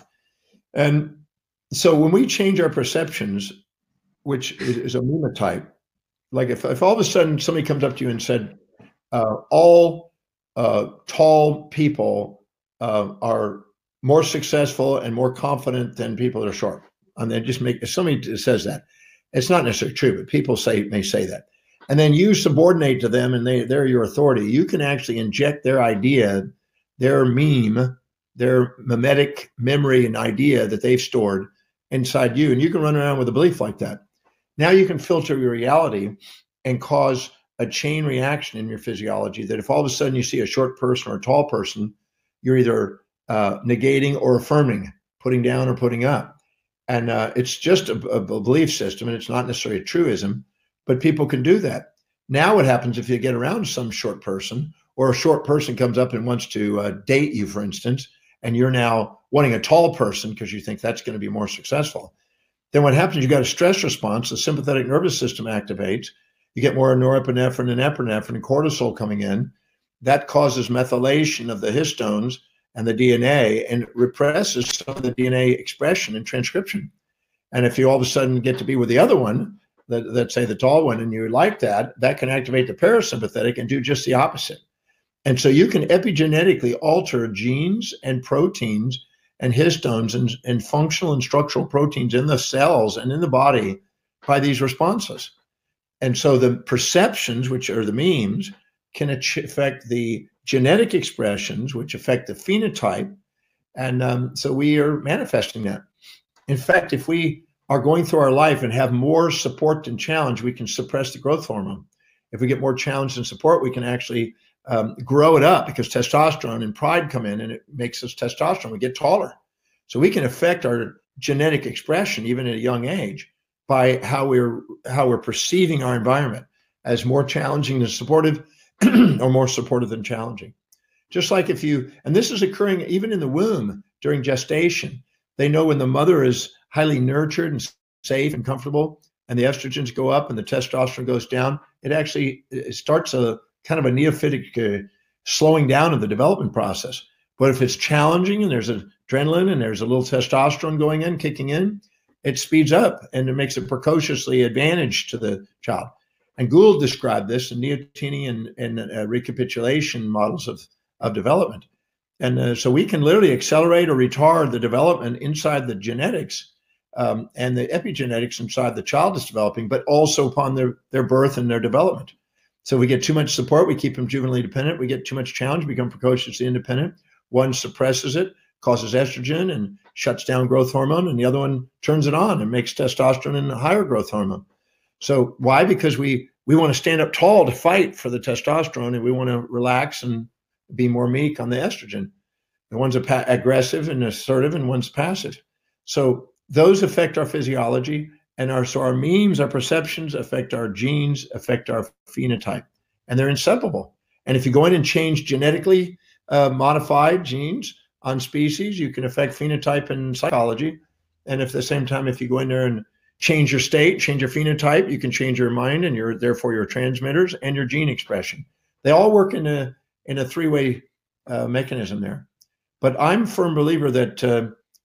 And so when we change our perceptions, which is a memotype, like if, if all of a sudden somebody comes up to you and said, uh, all uh, tall people uh, are more successful and more confident than people that are short. And they just make, if somebody says that, it's not necessarily true, but people say may say that. And then you subordinate to them and they, they're your authority. You can actually inject their idea, their meme, their mimetic memory and idea that they've stored inside you. And you can run around with a belief like that. Now you can filter your reality and cause a chain reaction in your physiology that if all of a sudden you see a short person or a tall person, you're either uh, negating or affirming, putting down or putting up. And uh, it's just a, a belief system, and it's not necessarily a truism, but people can do that. Now what happens if you get around some short person, or a short person comes up and wants to uh, date you, for instance, and you're now wanting a tall person because you think that's going to be more successful. Then what happens, you got a stress response, the sympathetic nervous system activates, you get more norepinephrine and epinephrine and cortisol coming in. That causes methylation of the histones and the D N A and represses some of the D N A expression and transcription. And if you all of a sudden get to be with the other one, that, let's say the tall one, and you like that, that can activate the parasympathetic and do just the opposite. And so you can epigenetically alter genes and proteins and histones and, and functional and structural proteins in the cells and in the body by these responses. And so the perceptions, which are the memes, can affect the genetic expressions, which affect the phenotype. And um, so we are manifesting that. In fact, if we are going through our life and have more support than challenge, we can suppress the growth hormone. If we get more challenge than support, we can actually um, grow it up because testosterone and pride come in and it makes us testosterone. We get taller. So we can affect our genetic expression even at a young age by how we're how we're perceiving our environment as more challenging than supportive or more supportive than challenging. Just like if you, and this is occurring even in the womb during gestation, they know when the mother is highly nurtured and safe and comfortable and the estrogens go up and the testosterone goes down, it actually it starts a kind of a neophytic uh, slowing down of the development process. But if it's challenging and there's adrenaline and there's a little testosterone going in, kicking in, it speeds up and it makes it precociously advantage to the child. And Gould described this in Neoteny and, and uh, recapitulation models of, of development. And uh, so we can literally accelerate or retard the development inside the genetics um, and the epigenetics inside the child is developing, but also upon their, their birth and their development. So we get too much support, we keep them juvenilely dependent. We get too much challenge, become precociously independent. One suppresses it, causes estrogen and shuts down growth hormone, and the other one turns it on and makes testosterone and higher growth hormone. So why? Because we we want to stand up tall to fight for the testosterone, and we want to relax and be more meek on the estrogen. And one's a pa- aggressive and assertive, and one's passive. So those affect our physiology, and our so our memes, our perceptions affect our genes, affect our phenotype, and they're inseparable. And if you go in and change genetically uh, modified genes on species, you can affect phenotype and psychology. And if at the same time, if you go in there and change your state, change your phenotype, you can change your mind and your therefore your transmitters and your gene expression. They all work in a in a three-way uh, mechanism there. But I'm a firm believer that uh,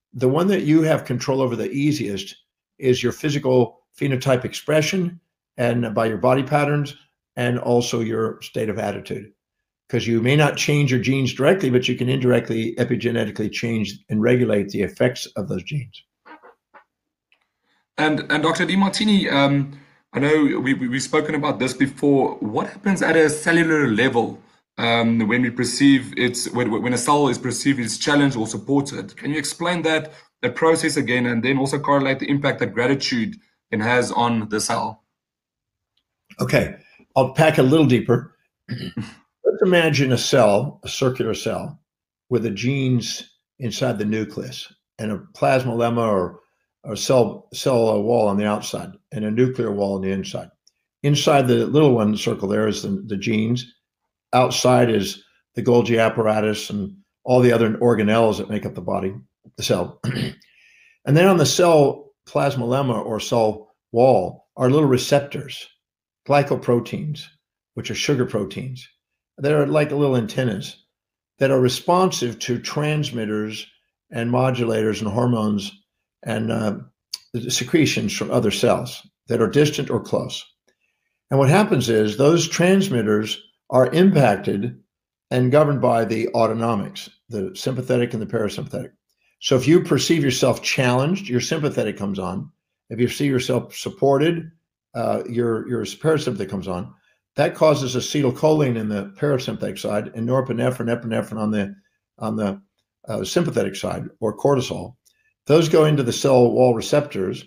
the one that you have control over the easiest is your physical phenotype expression and by your body patterns and also your state of attitude. Because you may not change your genes directly, but you can indirectly epigenetically change and regulate the effects of those genes. And and Doctor Demartini, um, I know we, we, we've spoken about this before. What happens at a cellular level um, when we perceive it's when, when a cell is perceived as challenged or supported? Can you explain that, that process again, and then also correlate the impact that gratitude can has on the cell? Okay, I'll pack a little deeper. Let's imagine a cell, a circular cell, with the genes inside the nucleus and a plasmalemma or, or cell, cell wall on the outside and a nuclear wall on the inside. Inside the little one circle there is the, the genes. Outside is the Golgi apparatus and all the other organelles that make up the body, the cell. And then on the cell plasmalemma or cell wall are little receptors, glycoproteins, which are sugar proteins. That are like little antennas that are responsive to transmitters and modulators and hormones and uh, secretions from other cells that are distant or close. And what happens is those transmitters are impacted and governed by the autonomics, the sympathetic and the parasympathetic. So if you perceive yourself challenged, your sympathetic comes on. If you see yourself supported, uh, your, your parasympathetic comes on. That causes acetylcholine in the parasympathetic side and norepinephrine, epinephrine on the on the uh, sympathetic side, or cortisol. Those go into the cell wall receptors.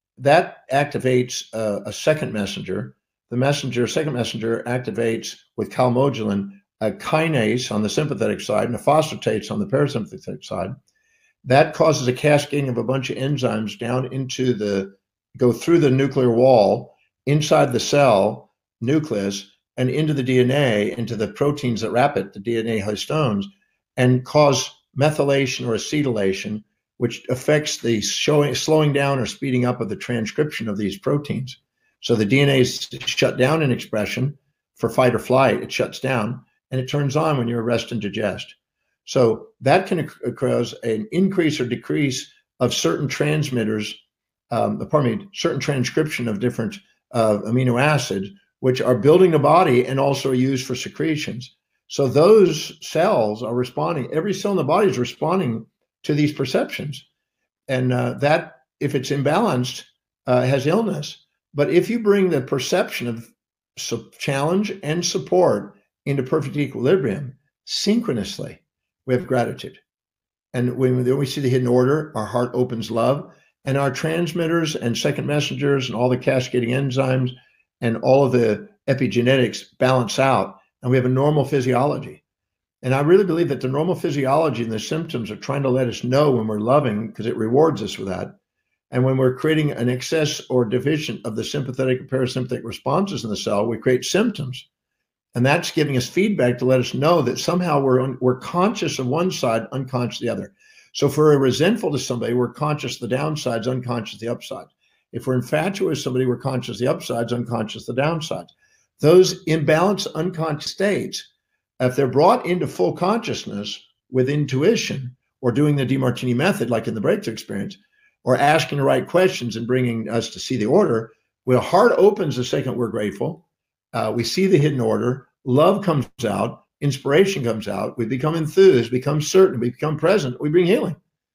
That activates uh, a second messenger. The messenger, second messenger, activates with calmodulin a kinase on the sympathetic side and a phosphatase on the parasympathetic side. That causes a cascading of a bunch of enzymes down into the go through the nuclear wall inside the cell nucleus and into the D N A, into the proteins that wrap it, the D N A histones, and cause methylation or acetylation, which affects the showing, slowing down or speeding up of the transcription of these proteins. So the D N A is shut down in expression for fight or flight. It shuts down and it turns on when you're rest and digest. So that can cause an increase or decrease of certain transmitters, um, pardon me, certain transcription of different uh, amino acids, which are building the body and also used for secretions. So those cells are responding. Every cell in the body is responding to these perceptions. And uh, that, if it's imbalanced, uh, has illness. But if you bring the perception of su- challenge and support into perfect equilibrium, synchronously, we have gratitude. And when we see the hidden order, our heart opens love, and our transmitters and second messengers and all the cascading enzymes and all of the epigenetics balance out, and we have a normal physiology. And I really believe that the normal physiology and the symptoms are trying to let us know when we're loving, because it rewards us with that. And when we're creating an excess or deficient of the sympathetic and parasympathetic responses in the cell, we create symptoms. And that's giving us feedback to let us know that somehow we're, un- we're conscious of one side, unconscious of the other. So if we're resentful to somebody, we're conscious of the downsides, unconscious of the upside. If we're infatuated with somebody, we're conscious of the upsides, unconscious of the downsides. Those imbalanced unconscious states, if they're brought into full consciousness with intuition or doing the Demartini method, like in the breakthrough experience, or asking the right questions and bringing us to see the order, when our heart opens the second we're grateful, uh, we see the hidden order, love comes out, inspiration comes out, we become enthused, become certain, we become present, we bring healing.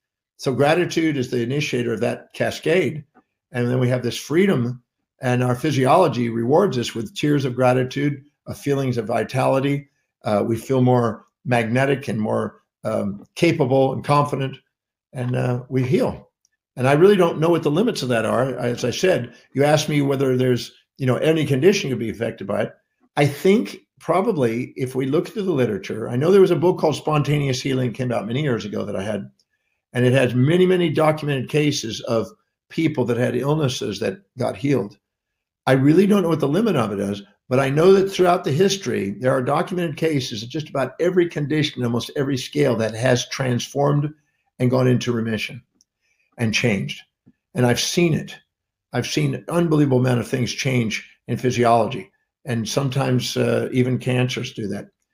So gratitude is the initiator of that cascade. And then we have this freedom, and our physiology rewards us with tears of gratitude, of feelings of vitality. Uh, we feel more magnetic and more um, capable and confident, and uh, we heal. And I really don't know what the limits of that are. As I said, you asked me whether there's, you know, any condition could be affected by it. I think probably if we look through the literature, I know there was a book called Spontaneous Healing, came out many years ago that I had, and it has many, many documented cases of people that had illnesses that got healed. I really don't know what the limit of it is, but I know that throughout the history, there are documented cases of just about every condition, almost every scale, that has transformed and gone into remission and changed. And I've seen it. I've seen an unbelievable amount of things change in physiology. And sometimes uh, even cancers do that.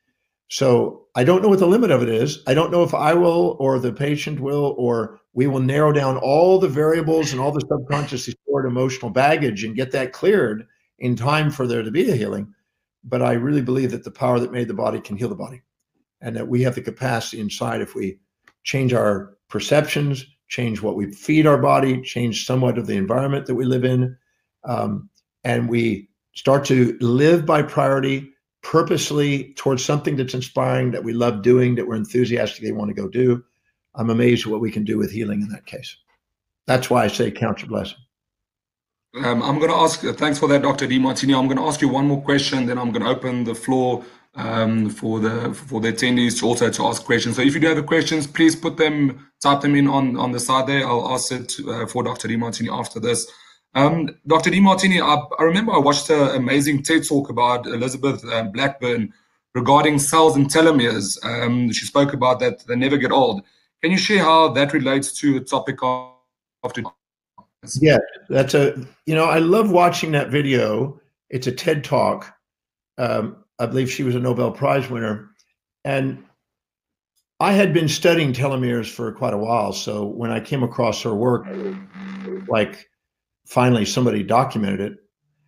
So I don't know what the limit of it is. I don't know if I will or the patient will, or we will narrow down all the variables and all the subconsciously stored emotional baggage and get that cleared in time for there to be a healing. But I really believe that the power that made the body can heal the body, and that we have the capacity inside if we change our perceptions, change what we feed our body, change somewhat of the environment that we live in, um, and we start to live by priority, purposely towards something that's inspiring, that we love doing, that we're enthusiastically want to go do. I'm amazed at what we can do with healing in that case. That's why I say count your blessing. Um, I'm going to ask, uh, thanks for that, Doctor Demartini. I'm going to ask you one more question, then I'm going to open the floor um, for the for the attendees to also to ask questions. So if you do have questions, please put them, type them in on, on the side there. I'll ask it uh, for Doctor Demartini after this. Um, Doctor Demartini, I, I remember I watched an amazing TED Talk about Elizabeth uh, Blackburn regarding cells and telomeres. Um, she spoke about that they never get old. Can you share how that relates to the topic of, of today? Yeah, that's a, you know, I love watching that video. It's a TED Talk. Um, I believe she was a Nobel Prize winner. And I had been studying telomeres for quite a while. So when I came across her work, like finally somebody documented it,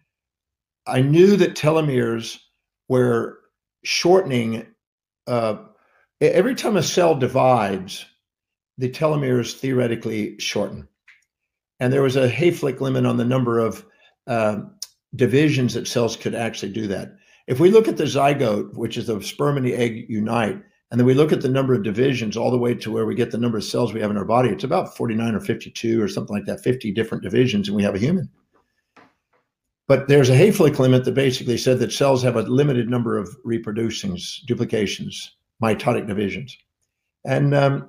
I knew that telomeres were shortening. Uh, every time a cell divides, the telomeres theoretically shorten. And there was a Hayflick limit on the number of uh, divisions that cells could actually do that. If we look at the zygote, which is the sperm and the egg unite, and then we look at the number of divisions all the way to where we get the number of cells we have in our body, it's about forty-nine or fifty-two or something like that, fifty different divisions, and we have a human. But there's a Hayflick limit that basically said that cells have a limited number of reproducings, duplications, mitotic divisions. And, um,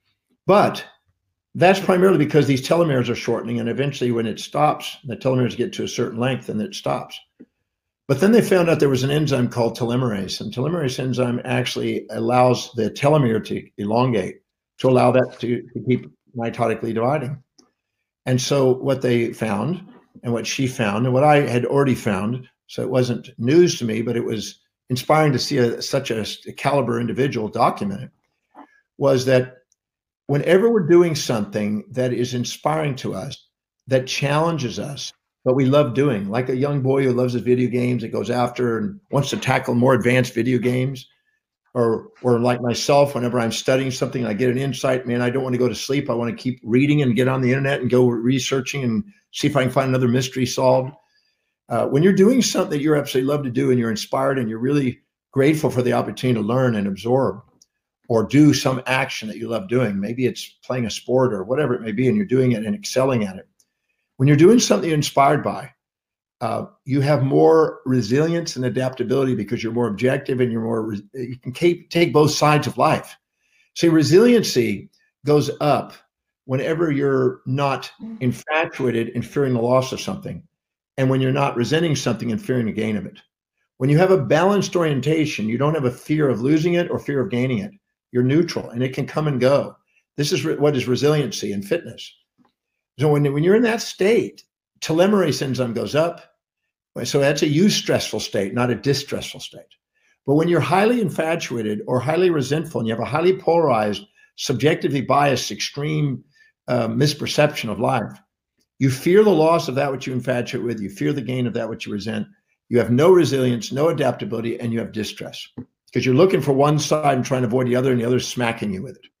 but that's primarily because these telomeres are shortening, and eventually when it stops, the telomeres get to a certain length and it stops. But then they found out there was an enzyme called telomerase, and telomerase enzyme actually allows the telomere to elongate, to allow that to, to keep mitotically dividing. And so what they found, and what she found, and what I had already found, so it wasn't news to me, but it was inspiring to see a, such a, a caliber individual document it, was that whenever we're doing something that is inspiring to us, that challenges us, but we love doing, like a young boy who loves his video games and goes after and wants to tackle more advanced video games, or or like myself, whenever I'm studying something, I get an insight, man, I don't want to go to sleep. I want to keep reading and get on the internet and go researching and see if I can find another mystery solved. Uh, when you're doing something that you absolutely love to do and you're inspired and you're really grateful for the opportunity to learn and absorb, or do some action that you love doing, maybe it's playing a sport or whatever it may be, and you're doing it and excelling at it. When you're doing something you're inspired by, uh, you have more resilience and adaptability because you're more objective and you're more, you can keep, take both sides of life. See, resiliency goes up whenever you're not infatuated and fearing the loss of something, and when you're not resenting something and fearing the gain of it. When you have a balanced orientation, you don't have a fear of losing it or fear of gaining it. You're neutral, and it can come and go. This is re- what is resiliency in fitness. So when, when you're in that state, telomerase enzyme goes up. So that's a eustressful state, not a distressful state. But when you're highly infatuated or highly resentful, and you have a highly polarized, subjectively biased, extreme uh, misperception of life, you fear the loss of that which you infatuate with, you fear the gain of that which you resent, you have no resilience, no adaptability, and you have distress. Because you're looking for one side and trying to avoid the other, and the other is smacking you with it.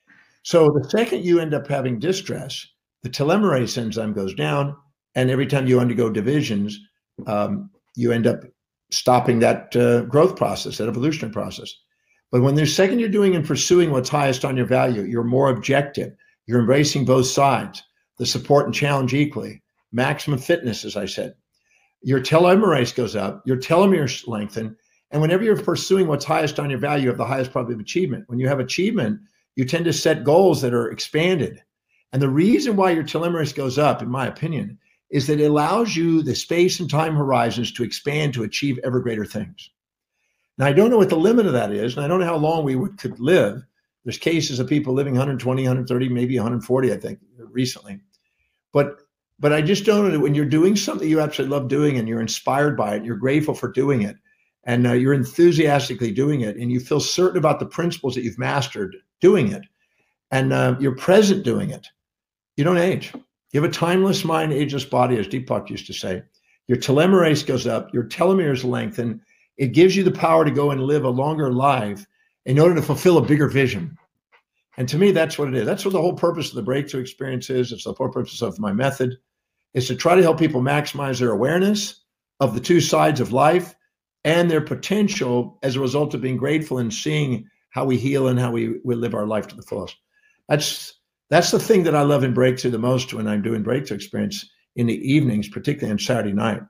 So the second you end up having distress, the telomerase enzyme goes down, and every time you undergo divisions, um, you end up stopping that uh, growth process, that evolutionary process. But when the second you're doing and pursuing what's highest on your value, you're more objective. You're embracing both sides, the support and challenge equally, maximum fitness, as I said. Your telomerase goes up, your telomeres lengthen, and whenever you're pursuing what's highest on your value, you have the highest probability of achievement. When you have achievement, you tend to set goals that are expanded. And the reason why your telomerase goes up, in my opinion, is that it allows you the space and time horizons to expand to achieve ever greater things. Now, I don't know what the limit of that is, and I don't know how long we would, could live. There's cases of people living one hundred twenty, one hundred thirty, maybe one hundred forty, I think, recently. But but I just don't know that when you're doing something you absolutely love doing and you're inspired by it, you're grateful for doing it, and uh, you're enthusiastically doing it, and you feel certain about the principles that you've mastered doing it, and uh, you're present doing it, you don't age. You have a timeless mind, ageless body, as Deepak used to say. Your telomerase goes up, your telomeres lengthen. It gives you the power to go and live a longer life in order to fulfill a bigger vision. And to me, that's what it is. That's what the whole purpose of the breakthrough experience is. It's the whole purpose of my method, is to try to help people maximize their awareness of the two sides of life and their potential as a result of being grateful and seeing how we heal and how we, we live our life to the fullest. That's that's the thing that I love in Breakthrough the most when I'm doing Breakthrough experience in the evenings, particularly on Saturday night.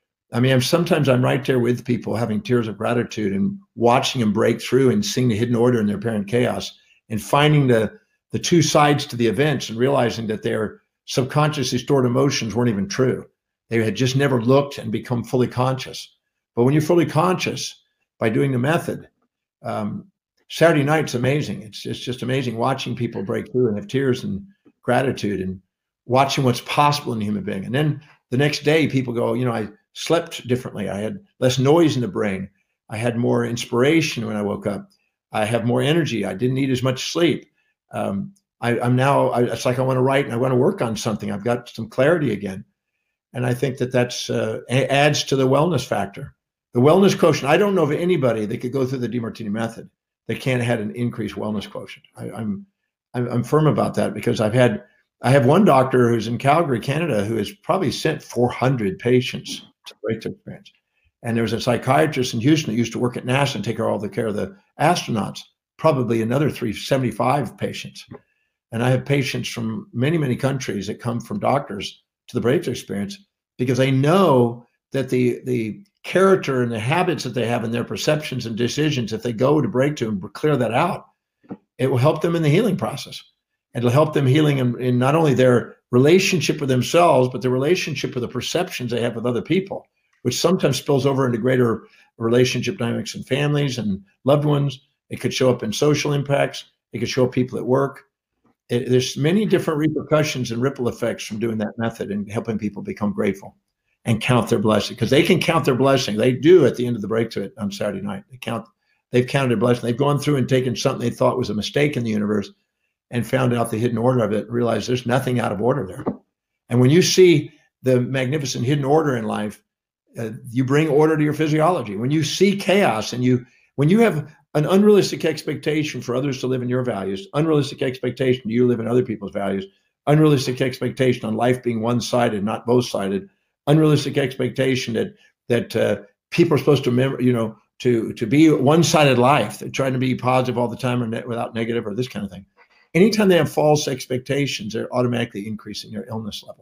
I mean, I'm sometimes I'm right there with people having tears of gratitude and watching them break through and seeing the hidden order in their apparent chaos and finding the, the two sides to the events and realizing that their subconsciously stored emotions weren't even true. They had just never looked and become fully conscious. But when you're fully conscious by doing the method, um, Saturday night's amazing. It's, it's just amazing watching people break through and have tears and gratitude and watching what's possible in a human being. And then the next day people go, you know, I slept differently. I had less noise in the brain. I had more inspiration when I woke up. I have more energy. I didn't need as much sleep. Um, I, I'm now, I, it's like I want to write and I want to work on something. I've got some clarity again. And I think that that's uh, adds to the wellness factor. The wellness quotient, I don't know of anybody that could go through the Demartini method that can't have an increased wellness quotient. I, I'm, I'm I'm firm about that because I've had, I have one doctor who's in Calgary, Canada, who has probably sent four hundred patients to Breakthrough Experience. And there was a psychiatrist in Houston that used to work at NASA and take all the care of the astronauts, probably another three hundred seventy-five patients. And I have patients from many, many countries that come from doctors to the Breakthrough Experience because they know that the the character and the habits that they have in their perceptions and decisions, if they go to Breakthrough and clear that out, it will help them in the healing process. It'll help them healing in, in not only their relationship with themselves, but their relationship with the perceptions they have with other people, which sometimes spills over into greater relationship dynamics in families and loved ones. It could show up in social impacts. It could show up people at work. It, there's many different repercussions and ripple effects from doing that method and helping people become grateful and count their blessing, because they can count their blessing. They do at the end of the Breakthrough on Saturday night. They count, they've counted their blessing. They've gone through and taken something they thought was a mistake in the universe and found out the hidden order of it, realized there's nothing out of order there. And when you see the magnificent hidden order in life, uh, you bring order to your physiology. When you see chaos and you, when you have an unrealistic expectation for others to live in your values, unrealistic expectation you live in other people's values, unrealistic expectation on life being one-sided, not both-sided, unrealistic expectation that that uh, people are supposed to remember, you know, to to be one-sided life. They're trying to be positive all the time or ne- without negative or this kind of thing. Anytime they have false expectations, they're automatically increasing their illness level.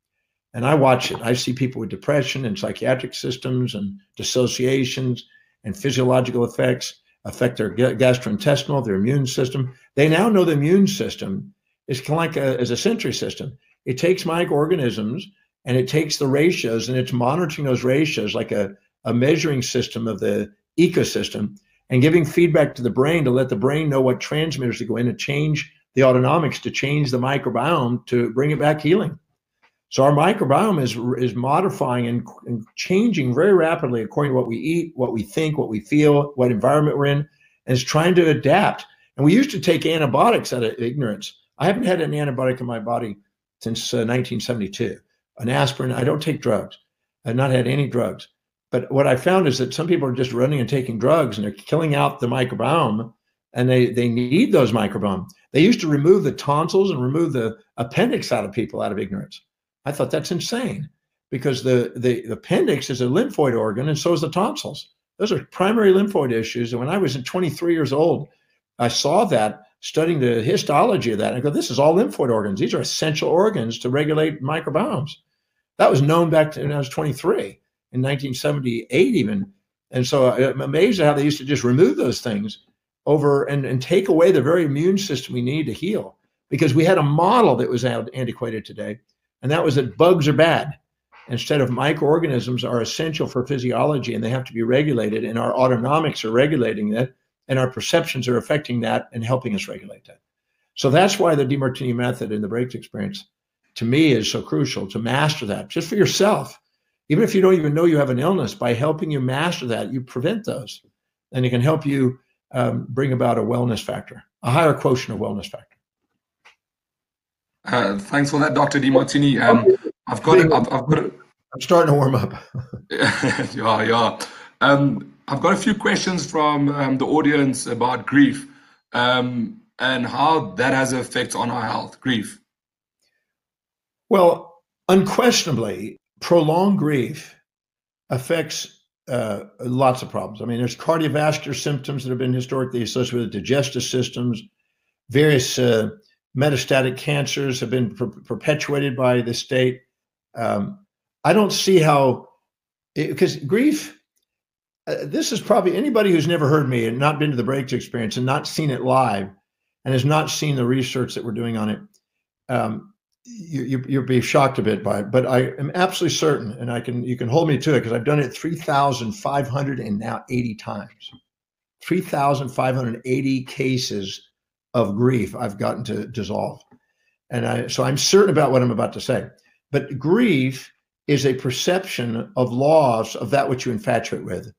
And I watch it. I see people with depression and psychiatric systems and dissociations and physiological effects affect their gastrointestinal, their immune system. They now know the immune system is kind of like a, as a sensory system. It takes microorganisms and it takes the ratios and it's monitoring those ratios like a, a measuring system of the ecosystem and giving feedback to the brain to let the brain know what transmitters to go in and change the autonomics, to change the microbiome, to bring it back healing. So our microbiome is, is modifying and, and changing very rapidly according to what we eat, what we think, what we feel, what environment we're in, and it's trying to adapt. And we used to take antibiotics out of ignorance. I haven't had an antibiotic in my body since uh, nineteen seventy-two. An aspirin, I don't take drugs. I've not had any drugs. But what I found is that some people are just running and taking drugs and they're killing out the microbiome, and they, they need those microbiome. They used to remove the tonsils and remove the appendix out of people out of ignorance. I thought that's insane because the, the, the appendix is a lymphoid organ and so is the tonsils. Those are primary lymphoid issues. And when I was twenty-three years old, I saw that, studying the histology of that. And I go, this is all lymphoid organs. These are essential organs to regulate microbiomes. That was known back to when I was twenty-three, in nineteen seventy-eight even. And so I'm amazed at how they used to just remove those things over and, and take away the very immune system we need to heal, because we had a model that was antiquated today. And that was that bugs are bad instead of microorganisms are essential for physiology and they have to be regulated, and our autonomics are regulating that and our perceptions are affecting that and helping us regulate that. So that's why the Demartini method and the Breakthrough Experience to me is so crucial, to master that just for yourself. Even if you don't even know you have an illness, by helping you master that, you prevent those. And it can help you um, bring about a wellness factor, a higher quotient of wellness factor. Uh, thanks for that, Doctor Demartini. Um, I've got it. I've, I've got it. I'm starting to warm up. yeah, yeah. Um, I've got a few questions from um, the audience about grief um, and how that has an effect on our health, grief. Well, unquestionably, prolonged grief affects uh, lots of problems. I mean, there's cardiovascular symptoms that have been historically associated with digestive systems. Various uh, metastatic cancers have been per- perpetuated by the state. Um, I don't see how, because grief, uh, this is probably anybody who's never heard me and not been to the Breakthrough Experience and not seen it live and has not seen the research that we're doing on it. Um, You, you, you'll be shocked a bit by it, but I am absolutely certain, and I can you can hold me to it because I've done it three thousand five hundred and now eighty times. three thousand five hundred eighty cases of grief I've gotten to dissolve. And I so I'm certain about what I'm about to say. But grief is a perception of loss of that which you infatuate with,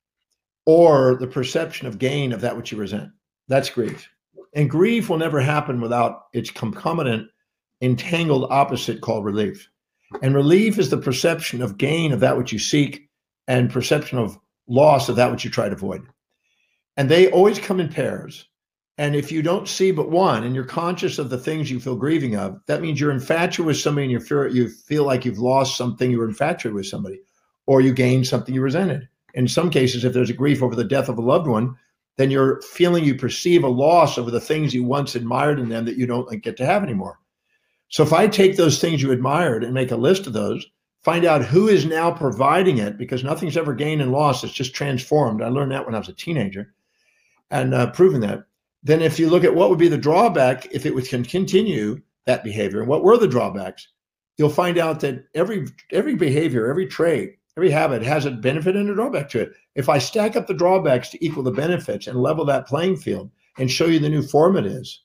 or the perception of gain of that which you resent. That's grief. And grief will never happen without its concomitant entangled opposite called relief. And relief is the perception of gain of that which you seek and perception of loss of that which you try to avoid. And they always come in pairs. And if you don't see but one and you're conscious of the things you feel grieving of, that means you're infatuated with somebody and you feel, you feel like you've lost something you were infatuated with somebody, or you gained something you resented. In some cases, if there's a grief over the death of a loved one, then you're feeling you perceive a loss over the things you once admired in them that you don't get to have anymore. So if I take those things you admired and make a list of those, find out who is now providing it, because nothing's ever gained and lost, it's just transformed. I learned that when I was a teenager and uh, proven that. Then if you look at what would be the drawback if it would can continue that behavior, and what were the drawbacks, you'll find out that every every behavior, every trait, every habit has a benefit and a drawback to it. If I stack up the drawbacks to equal the benefits and level that playing field and show you the new form it is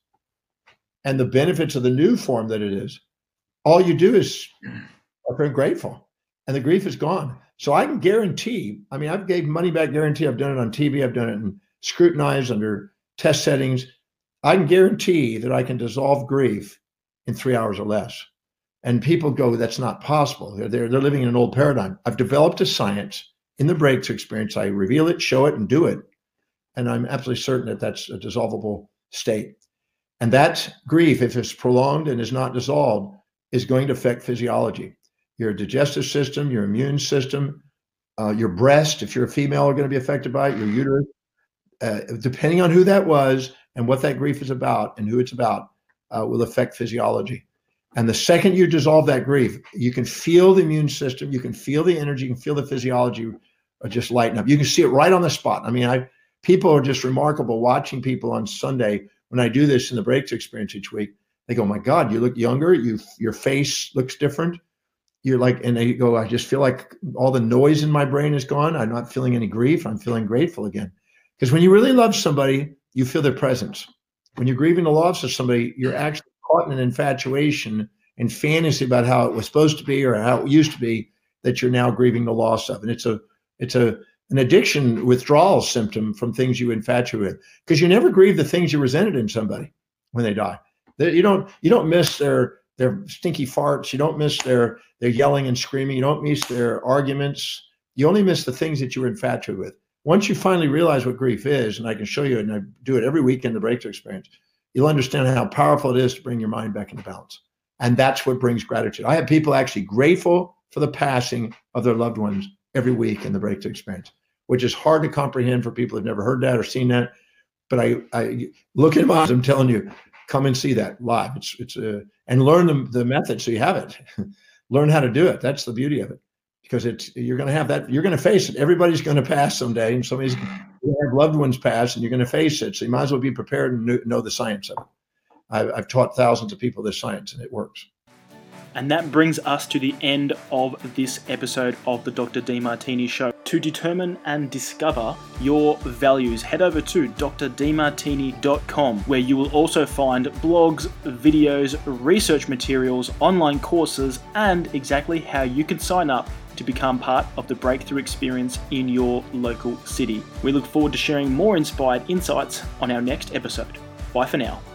and the benefits of the new form that it is, all you do is are grateful and the grief is gone. So I can guarantee, I mean, I've gave money back guarantee. I've done it on T V. I've done it in scrutinized under test settings. I can guarantee that I can dissolve grief in three hours or less. And people go, that's not possible. They're, they're, they're living in an old paradigm. I've developed a science in the Breakthrough Experience. I reveal it, show it, and do it. And I'm absolutely certain that that's a dissolvable state. And that grief, if it's prolonged and is not dissolved, is going to affect physiology. Your digestive system, your immune system, uh, your breast, if you're a female, are going to be affected by it, your uterus. Uh, depending on who that was and what that grief is about and who it's about, uh, will affect physiology. And the second you dissolve that grief, you can feel the immune system, you can feel the energy, you can feel the physiology just lighten up. You can see it right on the spot. I mean, I people are just remarkable watching people on Sunday when I do this in the Breakthrough Experience each week. They go, my God, you look younger. You your face looks different. You're like, and they go, I just feel like all the noise in my brain is gone. I'm not feeling any grief. I'm feeling grateful again. Because when you really love somebody, you feel their presence. When you're grieving the loss of somebody, you're actually caught in an infatuation and fantasy about how it was supposed to be or how it used to be that you're now grieving the loss of. And it's a it's a an addiction withdrawal symptom from things you infatuate with. Because you never grieve the things you resented in somebody when they die. You don't you don't miss their their stinky farts. You don't miss their their yelling and screaming. You don't miss their arguments. You only miss the things that you were infatuated with. Once you finally realize what grief is, and I can show you, and I do it every week in the Breakthrough Experience, you'll understand how powerful it is to bring your mind back into balance. And that's what brings gratitude. I have people actually grateful for the passing of their loved ones every week in the Breakthrough Experience, which is hard to comprehend for people who've never heard that or seen that. But I, I look in my eyes, I'm telling you, come and see that live. It's it's a, and learn the, the method so you have it. Learn how to do it. That's the beauty of it. Because it's you're going to have that, you're going to face it. Everybody's going to pass someday, and somebody's going to have loved ones pass, and you're going to face it. So you might as well be prepared and know the science of it. I've, I've taught thousands of people this science, and it works. And that brings us to the end of this episode of the Doctor Demartini Show. To determine and discover your values, head over to d r demartini dot com, where you will also find blogs, videos, research materials, online courses, and exactly how you can sign up to become part of the breakthrough experience in your local city. We look forward to sharing more inspired insights on our next episode. Bye for now.